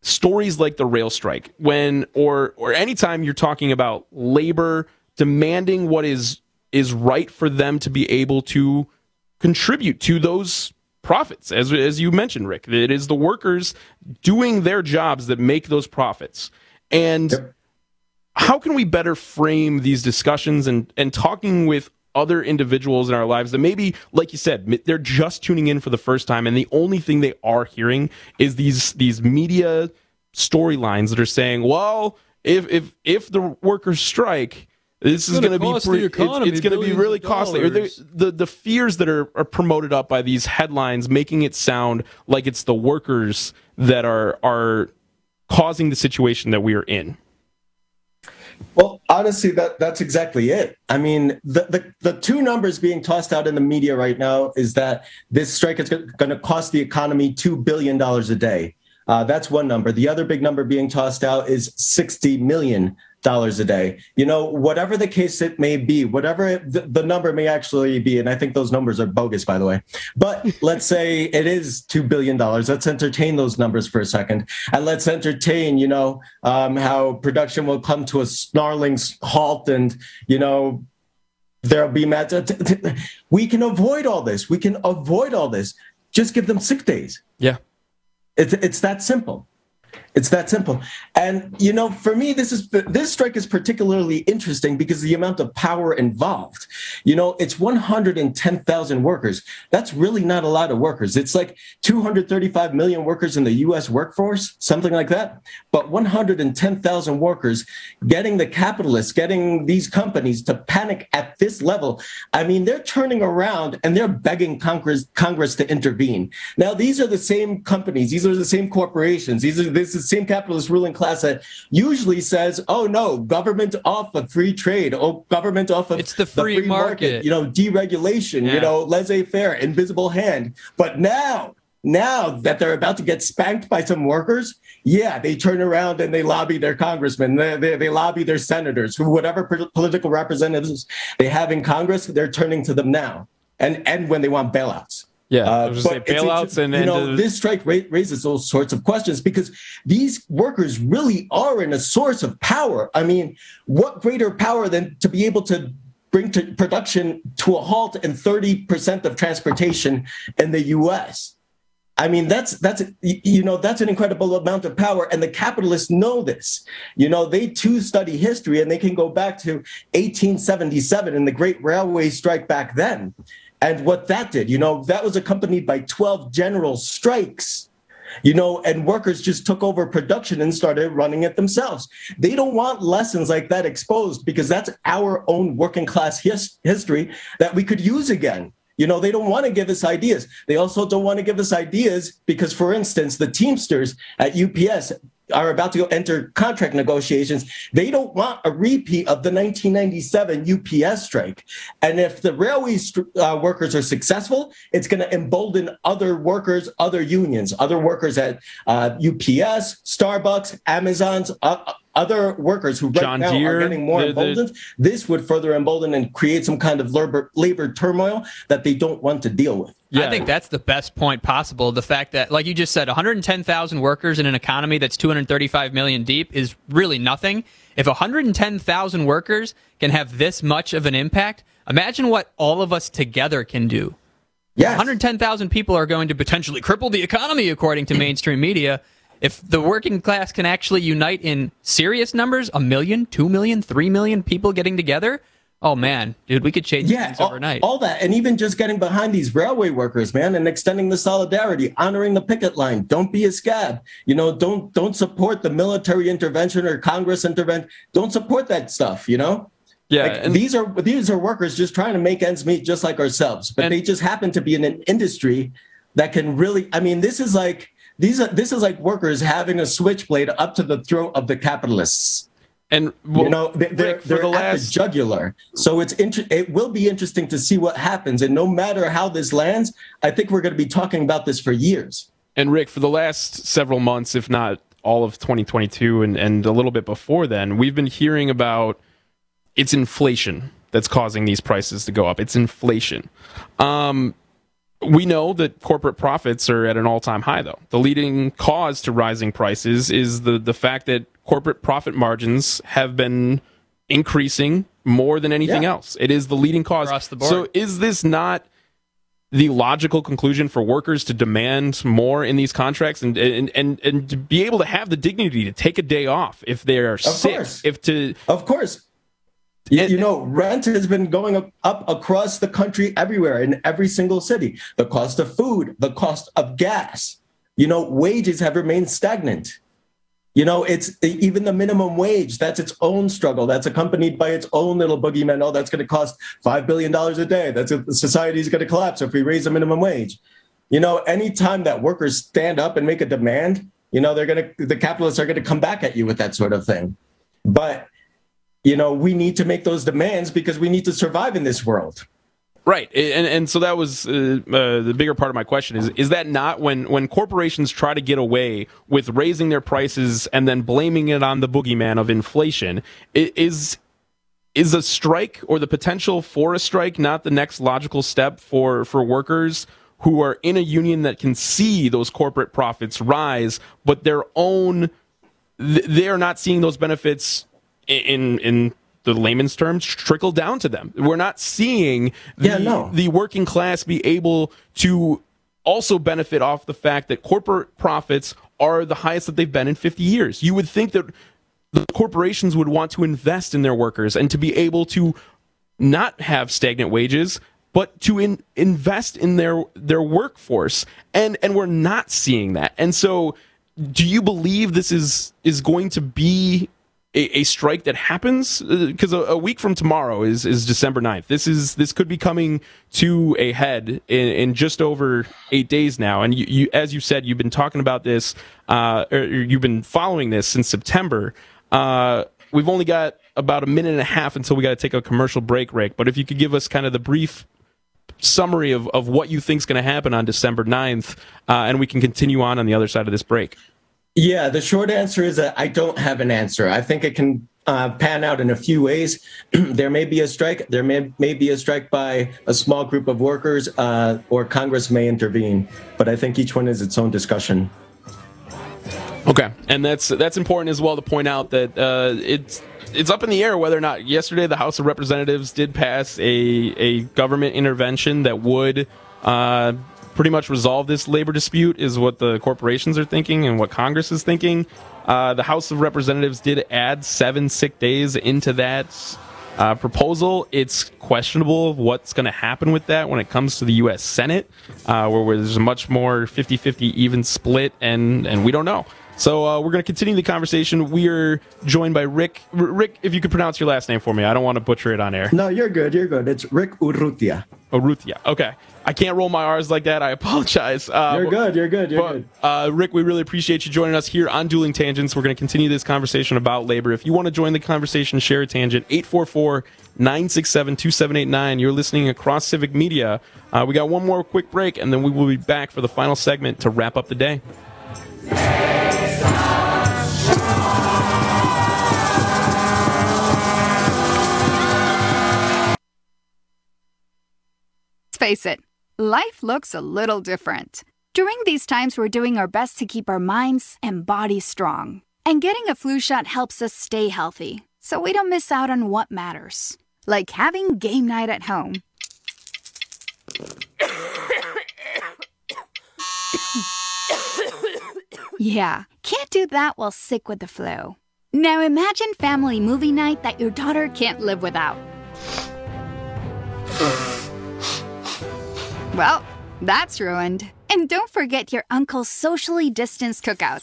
stories like the rail strike, when or or anytime you're talking about labor demanding what is is right for them to be able to contribute to those profits, as as you mentioned, Rick, it is the workers doing their jobs that make those profits. And yep. how can we better frame these discussions and and talking with other individuals in our lives that maybe, like you said, they're just tuning in for the first time, and the only thing they are hearing is these these media storylines that are saying, well, if if if the workers strike, this is going to be pre- it's, it's going to be really costly. Or the the fears that are, are promoted up by these headlines, making it sound like it's the workers that are are causing the situation that we are in. Well, honestly, that that's exactly it. I mean, the, the, the two numbers being tossed out in the media right now is that this strike is going to cost the economy two billion dollars a day. Uh, that's one number. The other big number being tossed out is sixty million dollars a day. You know, whatever the case it may be, whatever it, the, the number may actually be, and I think those numbers are bogus, by the way, but let's say it is two billion dollars. Let's entertain those numbers for a second. And let's entertain, you know, um, how production will come to a snarling halt and, you know, there'll be mad. We can avoid all this. We can avoid all this. Just give them sick days. Yeah. It's, it's that simple. It's that simple. And, you know, for me, this is this strike is particularly interesting because the amount of power involved. You know, it's one hundred ten thousand workers. That's really not a lot of workers. It's like two hundred thirty-five million workers in the U S workforce, something like that. But one hundred ten thousand workers getting the capitalists, getting these companies to panic at this level. I mean, they're turning around and they're begging Congress, Congress to intervene. Now, these are the same companies. These are the same corporations. These are this is the same capitalist ruling class that usually says, oh, no, government off of free trade, oh, government off of it's the free, the free market. market, you know, deregulation, yeah. you know, laissez-faire, invisible hand. But now, now that they're about to get spanked by some workers, yeah, they turn around and they lobby their congressmen, they, they, they lobby their senators, who whatever political representatives they have in Congress, they're turning to them now. And, and when they want bailouts. Yeah, uh, but say bailouts and, you know, and this strike raises those sorts of questions because these workers really are in a source of power. I mean, what greater power than to be able to bring to production to a halt in thirty percent of transportation in the U S? I mean, that's that's you know that's an incredible amount of power, and the capitalists know this. You know, they too study history, and they can go back to eighteen seventy-seven and the Great Railway Strike back then. And what that did, you know, that was accompanied by twelve general strikes, you know, and workers just took over production and started running it themselves. They don't want lessons like that exposed because that's our own working class his- history that we could use again. You know, they don't want to give us ideas. They also don't want to give us ideas because, for instance, the Teamsters at U P S are about to enter contract negotiations. They don't want a repeat of the nineteen ninety-seven U P S strike. And if the railway uh, workers are successful, it's going to embolden other workers, other unions, other workers at uh, U P S, Starbucks, Amazon's, uh, other workers who right John now Deere, are getting more the, emboldened. The... This would further embolden and create some kind of labor, labor turmoil that they don't want to deal with. Yeah. I think that's the best point possible. The fact that, like you just said, one hundred ten thousand workers in an economy that's two hundred thirty-five million deep is really nothing. If one hundred ten thousand workers can have this much of an impact, imagine what all of us together can do. Yes. one hundred ten thousand people are going to potentially cripple the economy, according to mainstream media. If the working class can actually unite in serious numbers, a million, two million, three million people getting together, oh man, dude, we could change yeah, things all, overnight. All that, and even just getting behind these railway workers, man, and extending the solidarity, honoring the picket line. Don't be a scab. You know, don't don't support the military intervention or Congress intervention. Don't support that stuff. You know. Yeah, like, and these are these are workers just trying to make ends meet, just like ourselves, but and, they just happen to be in an industry that can really. I mean, this is like. These are this is like workers having a switchblade up to the throat of the capitalists. And well, you know they're they're, Rick, they're the at last... the jugular. So it's inter- it will be interesting to see what happens. And no matter how this lands, I think we're going to be talking about this for years. And Rick, for the last several months, if not all of twenty twenty-two and, and a little bit before then, we've been hearing about it's inflation that's causing these prices to go up. It's inflation. Um, we know that corporate profits are at an all-time high, though. The leading cause to rising prices is the, the fact that corporate profit margins have been increasing more than anything yeah. else. It is the leading cause. Across the board. So is this not the logical conclusion for workers to demand more in these contracts and and, and, and to be able to have the dignity to take a day off if they are of sick? Course. If to Of course. You, you know, rent has been going up, up across the country everywhere in every single city. The cost of food, the cost of gas, you know, wages have remained stagnant. You know, it's even the minimum wage. That's its own struggle. That's accompanied by its own little boogeyman. Oh, that's going to cost five billion dollars a day. That's a, society is going to collapse if we raise the minimum wage. You know, anytime that workers stand up and make a demand, you know, they're going to, the capitalists are going to come back at you with that sort of thing. But you know, we need to make those demands because we need to survive in this world. Right. And and so that was uh, uh, the bigger part of my question is, is that not when, when corporations try to get away with raising their prices and then blaming it on the boogeyman of inflation, is, is a strike or the potential for a strike not the next logical step for, for workers who are in a union that can see those corporate profits rise, but their own, they are not seeing those benefits in in the layman's terms, trickle down to them. We're not seeing the, yeah, no. the working class be able to also benefit off the fact that corporate profits are the highest that they've been in fifty years. You would think that the corporations would want to invest in their workers and to be able to not have stagnant wages, but to in, invest in their their workforce. And and we're not seeing that. And so do you believe this is is going to be A, a strike that happens? Because a, a week from tomorrow is, is December ninth. This is this could be coming to a head in, in just over eight days now. And you, you, as you said, you've been talking about this, uh, or you've been following this since September. Uh, we've only got about a minute and a half until we got to take a commercial break, Rick. But if you could give us kind of the brief summary of, of what you think is going to happen on December ninth, uh, and we can continue on on the other side of this break. Yeah, the short answer is that I don't have an answer. I think it can uh, pan out in a few ways. There may be a strike. There may, may be a strike by a small group of workers, uh, or Congress may intervene. But I think each one is its own discussion. Okay, and that's that's important as well to point out that uh, it's it's up in the air whether or not yesterday the House of Representatives did pass a a government intervention that would Uh, pretty much resolve this labor dispute, is what the corporations are thinking and what Congress is thinking. Uh, the House of Representatives did add seven sick days into that uh, proposal. It's questionable what's going to happen with that when it comes to the U S Senate, uh, where, where there's a much more fifty-fifty even split, and, and we don't know. So uh, we're going to continue the conversation. We are joined by Rick. R- Rick, if you could pronounce your last name for me. I don't want to butcher it on air. No, you're good. You're good. It's Rick Urrutia. Urrutia. Okay. I can't roll my R's like that. I apologize. Uh, you're good. You're good. You're but, good. Uh, Rick, we really appreciate you joining us here on Dueling Tangents. We're going to continue this conversation about labor. If you want to join the conversation, share a tangent, eight four four, nine six seven, two seven eight nine. You're listening across Civic Media. Uh, we got one more quick break, and then we will be back for the final segment to wrap up the day. Let's face it, life looks a little different. During these times, we're doing our best to keep our minds and bodies strong. And getting a flu shot helps us stay healthy, so we don't miss out on what matters. Like having game night at home. Yeah, can't do that while sick with the flu. Now imagine family movie night that your daughter can't live without. Well, that's ruined. And don't forget your uncle's socially distanced cookout.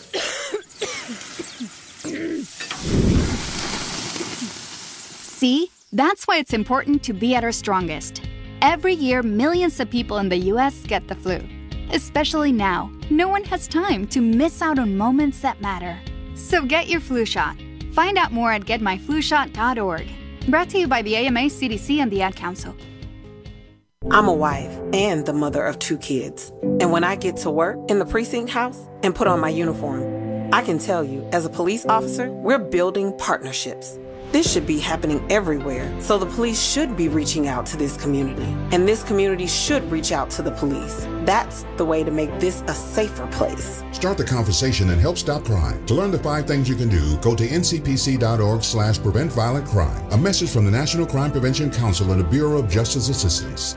See? That's why it's important to be at our strongest. Every year, millions of people in the U S get the flu. Especially now, no one has time to miss out on moments that matter. So get your flu shot. Find out more at get my flu shot dot org. Brought to you by the A M A, C D C, and the Ad Council. I'm a wife and the mother of two kids. And when I get to work in the precinct house and put on my uniform, I can tell you, as a police officer, we're building partnerships. This should be happening everywhere, so the police should be reaching out to this community, and this community should reach out to the police. That's the way to make this a safer place. Start the conversation and help stop crime. To learn the five things you can do, go to N C P C dot org slash prevent violent crime. A message from the National Crime Prevention Council and the Bureau of Justice Assistance.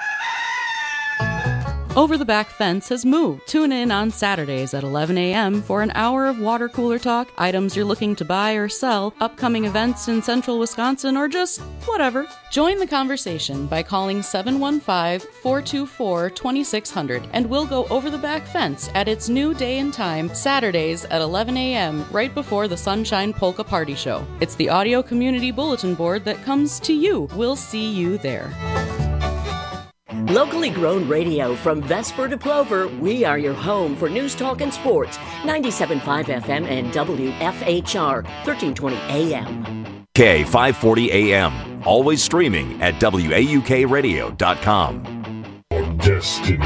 Over the Back Fence has moved. Tune in on Saturdays at eleven a.m. for an hour of water cooler talk, items you're looking to buy or sell, upcoming events in central Wisconsin, or just whatever. Join the conversation by calling seven one five, four two four, two six zero zero and we'll go over the back fence at its new day and time, Saturdays at eleven a.m., right before the Sunshine Polka Party Show. It's the audio community bulletin board that comes to you. We'll see you there. Locally grown radio from Vesper to Plover, we are your home for news, talk, and sports. ninety-seven point five F M and W F H R, thirteen twenty A M. K five forty A M. Always streaming at W A U K radio dot com. Destiny.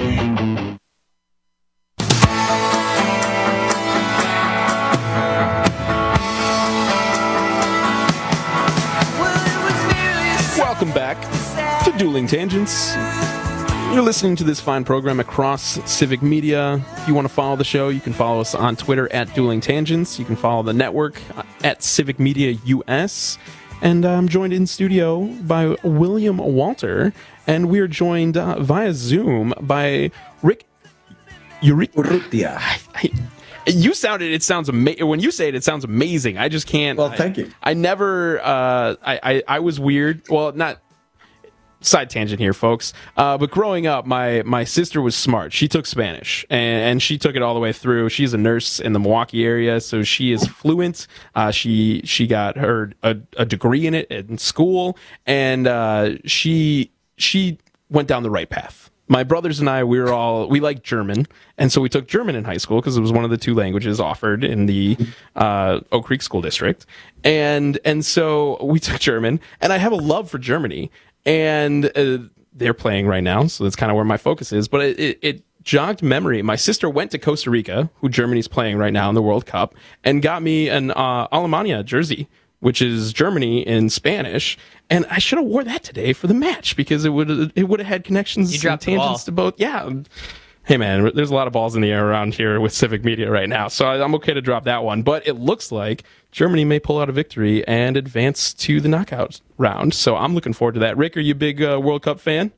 Welcome back to Dueling Tangents. You're listening to this fine program across Civic Media. If you want to follow the show, you can follow us on Twitter at Dueling Tangents. You can follow the network at Civic Media U S. And I'm joined in studio by William Walter, and we're joined uh, via Zoom by Rick Urrutia. You sounded, it sounds amazing. When you say it, it sounds amazing. I just can't. Well, thank you. I, I never, uh, I, I, I was weird. Well, not, side tangent here, folks. Uh, but growing up, my, my sister was smart. She took Spanish, and, and she took it all the way through. She's a nurse in the Milwaukee area, so she is fluent. Uh, she, she got her, a, a degree in it in school, and, uh, she, she went down the right path. My brothers and I, we were all, we liked German, and so we took German in high school because it was one of the two languages offered in the uh, Oak Creek School District. And and so we took German, and I have a love for Germany, and uh, they're playing right now, so that's kind of where my focus is. But it, it, it jogged memory. My sister went to Costa Rica, who Germany's playing right now in the World Cup, and got me an uh, Alemania jersey, which is Germany in Spanish, and I should have wore that today for the match because it would it would have had connections and tangents to both. Yeah, hey man, there's a lot of balls in the air around here with Civic Media right now, so I'm okay to drop that one. But it looks like Germany may pull out a victory and advance to the knockout round, so I'm looking forward to that. Rick, are you a big uh, World Cup fan?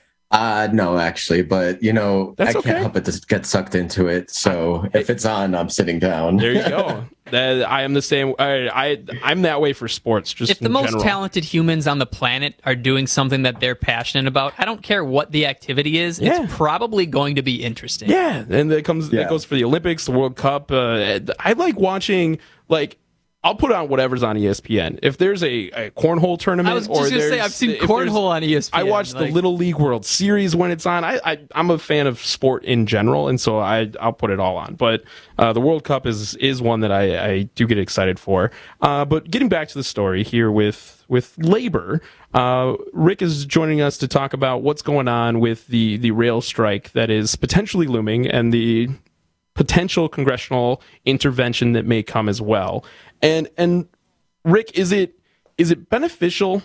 Uh, no, actually, but, you know, That's I okay. can't help but to get sucked into it. So if it's on, I'm sitting down. There you go. That, I am the same. I, I, I'm that way for sports, just If the in most general. talented humans on the planet are doing something that they're passionate about, I don't care what the activity is, Yeah. it's probably going to be interesting. Yeah, and that comes Yeah. that goes for the Olympics, the World Cup. Uh, I like watching, like, I'll put on whatever's on E S P N. If there's a, a cornhole tournament, I was just or gonna say, there's- I've seen if there's- cornhole on E S P N, I watch like- the Little League World Series when it's on. I, I I'm a fan of sport in general, and so I I'll put it all on. But uh, the World Cup is is one that I, I do get excited for. Uh, but getting back to the story here with with labor, uh, Rick is joining us to talk about what's going on with the the rail strike that is potentially looming and the potential congressional intervention that may come as well. And and Rick, is it is it beneficial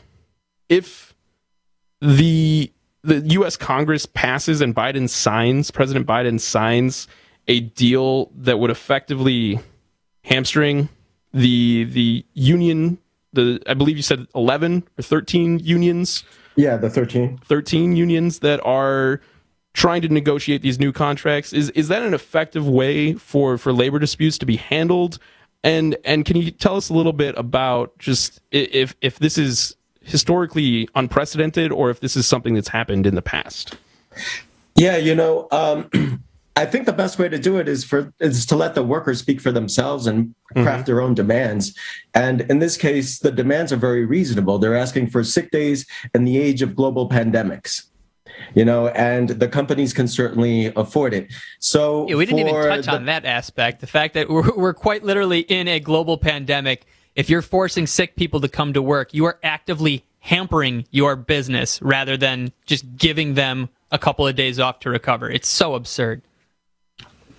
if the the U S Congress passes and Biden signs, President Biden signs a deal that would effectively hamstring the the union, the I believe you said eleven or thirteen unions? Yeah, the thirteen. thirteen unions that are trying to negotiate these new contracts. Is is that an effective way for, for labor disputes to be handled? And and can you tell us a little bit about just if if this is historically unprecedented or if this is something that's happened in the past? Yeah, you know, um, I think the best way to do it is for is to let the workers speak for themselves and craft mm-hmm. their own demands. And in this case, the demands are very reasonable. They're asking for sick days in the age of global pandemics. You know, and the companies can certainly afford it. So Yeah, we didn't even touch the, on that aspect. The fact that we're, we're quite literally in a global pandemic. If you're forcing sick people to come to work, you are actively hampering your business rather than just giving them a couple of days off to recover. It's so absurd.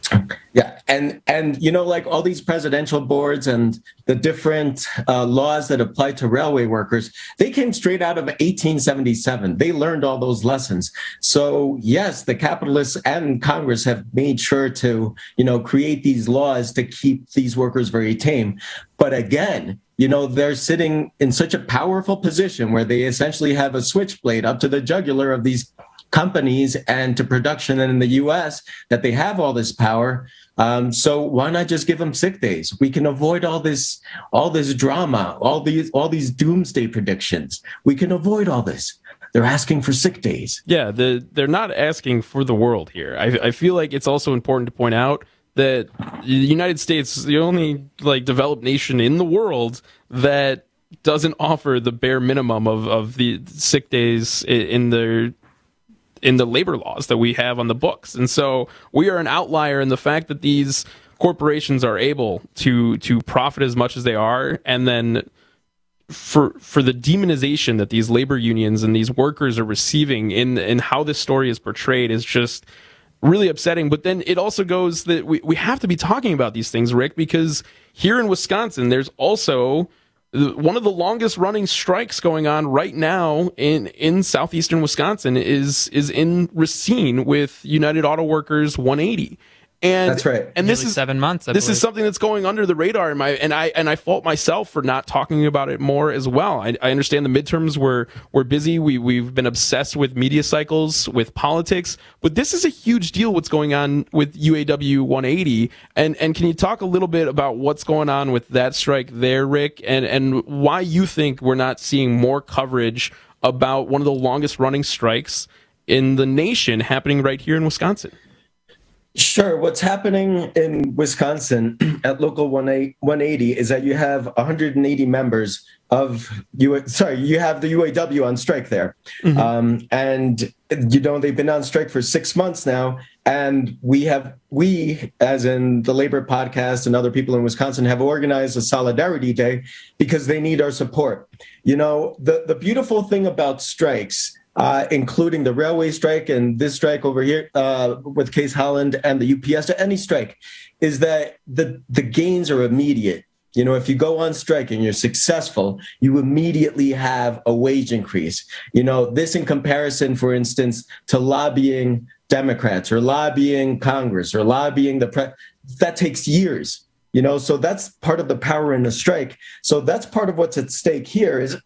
Yeah, and and you know, like all these presidential boards and the different uh, laws that apply to railway workers, they came straight out of eighteen seventy-seven. They learned all those lessons. So yes, the capitalists and Congress have made sure to, you know, create these laws to keep these workers very tame. But again, you know, they're sitting in such a powerful position where they essentially have a switchblade up to the jugular of these companies and to production in the U S that they have all this power. Um, so why not just give them sick days? We can avoid all this, all this drama, all these, all these doomsday predictions. We can avoid all this. They're asking for sick days. Yeah, the, they're not asking for the world here. I, I feel like it's also important to point out that the United States is the only like developed nation in the world that doesn't offer the bare minimum of, of the sick days in the in the labor laws that we have on the books. And so we are an outlier in the fact that these corporations are able to to profit as much as they are, and then for for the demonization that these labor unions and these workers are receiving in in how this story is portrayed is just really upsetting. But then it also goes that we, we have to be talking about these things, Rick, because here in Wisconsin, there's also one of the longest running strikes going on right now in, in southeastern Wisconsin is is in Racine with United Auto Workers one eighty. And that's right. Nearly And this is seven months. I this believe. is something that's going under the radar, and my and I and I fault myself for not talking about it more as well. I, I understand the midterms were were busy. We we've been obsessed with media cycles, with politics, but this is a huge deal. What's going on with U A W one eighty, and and can you talk a little bit about what's going on with that strike there, Rick, and and why you think we're not seeing more coverage about one of the longest running strikes in the nation happening right here in Wisconsin? Sure. What's happening in Wisconsin at Local one eighty is that you have one hundred eighty members of U. Sorry, you have the U A W on strike there, mm-hmm. um, and you know they've been on strike for six months now. And we have we, as in the Labor Podcast and other people in Wisconsin, have organized a Solidarity Day because they need our support. You know, the the beautiful thing about strikes, Uh, including the railway strike and this strike over here uh, with Case Holland and the U P S, to any strike, is that the, the gains are immediate. You know, if you go on strike and you're successful, you immediately have a wage increase. You know, this in comparison, for instance, to lobbying Democrats or lobbying Congress or lobbying the pre- that takes years. You know, so that's part of the power in a strike. So that's part of what's at stake here is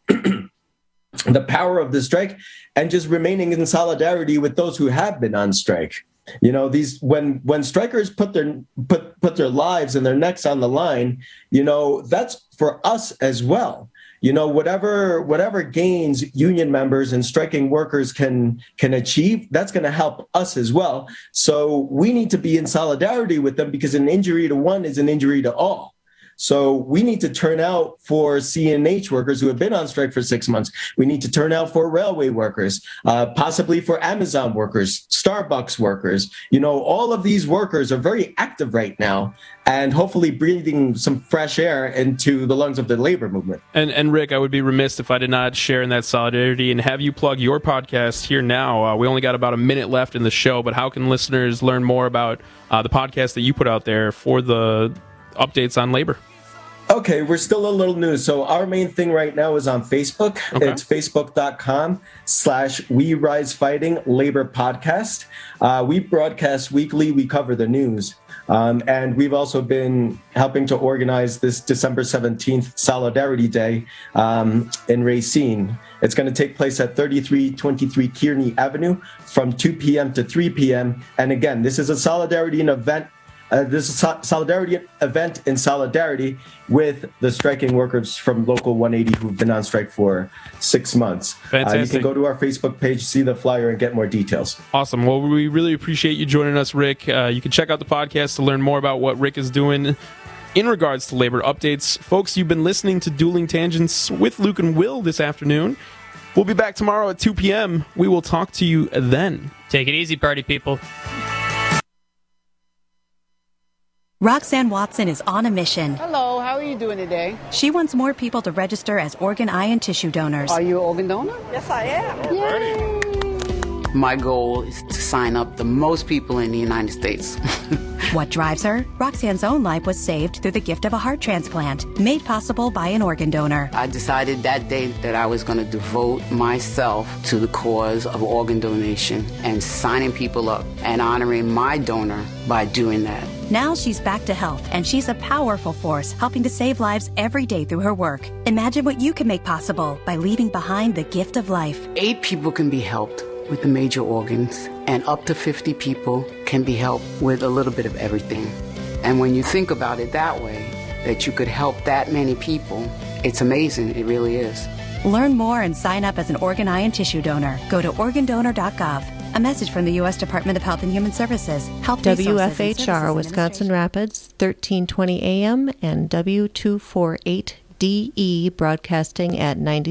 the power of the strike and just remaining in solidarity with those who have been on strike. You know, these when when strikers put their put put their lives and their necks on the line, you know, that's for us as well. You know, whatever whatever gains union members and striking workers can can achieve, that's going to help us as well. So we need to be in solidarity with them because an injury to one is an injury to all. So we need to turn out for C N H workers who have been on strike for six months. We need to turn out for railway workers, uh, possibly for Amazon workers, Starbucks workers. You know, all of these workers are very active right now and hopefully breathing some fresh air into the lungs of the labor movement. And, and Rick, I would be remiss if I did not share in that solidarity and have you plug your podcast here now. Uh, we only got about a minute left in the show, but how can listeners learn more about uh, the podcast that you put out there for the updates on labor? Okay, we're still a little new. So our main thing right now is on Facebook. Okay. It's facebook.com slash We Rise Fighting Labor Podcast. Uh, we broadcast weekly. We cover the news. Um, and we've also been helping to organize this December seventeenth Solidarity Day um, in Racine. It's going to take place at thirty-three twenty-three Kearney Avenue from two p.m. to three p.m. And again, this is a solidarity event. Uh, this is a solidarity event in solidarity with the striking workers from Local one eighty who've been on strike for six months. Fantastic. Uh, you can go to our Facebook page, see the flyer, and get more details. Awesome. Well, we really appreciate you joining us, Rick. Uh, you can check out the podcast to learn more about what Rick is doing in regards to labor updates. Folks, you've been listening to Dueling Tangents with Luke and Will this afternoon. We'll be back tomorrow at two p.m. We will talk to you then. Take it easy, party people. Roxanne Watson is on a mission. Hello, how are you doing today? She wants more people to register as organ, eye, and tissue donors. Are you an organ donor? Yes, I am. Yay. My goal is to sign up the most people in the United States. What drives her? Roxanne's own life was saved through the gift of a heart transplant, made possible by an organ donor. I decided that day that I was going to devote myself to the cause of organ donation and signing people up and honoring my donor by doing that. Now she's back to health, and she's a powerful force helping to save lives every day through her work. Imagine what you can make possible by leaving behind the gift of life. Eight people can be helped with the major organs, and up to fifty people can be helped with a little bit of everything. And when you think about it that way, that you could help that many people, it's amazing. It really is. Learn more and sign up as an organ, eye, and tissue donor. Go to organ donor dot gov. A message from the U S Department of Health and Human Services. Health W F H R Wisconsin Rapids, thirteen twenty A M and W two forty-eight D E broadcasting at ninety.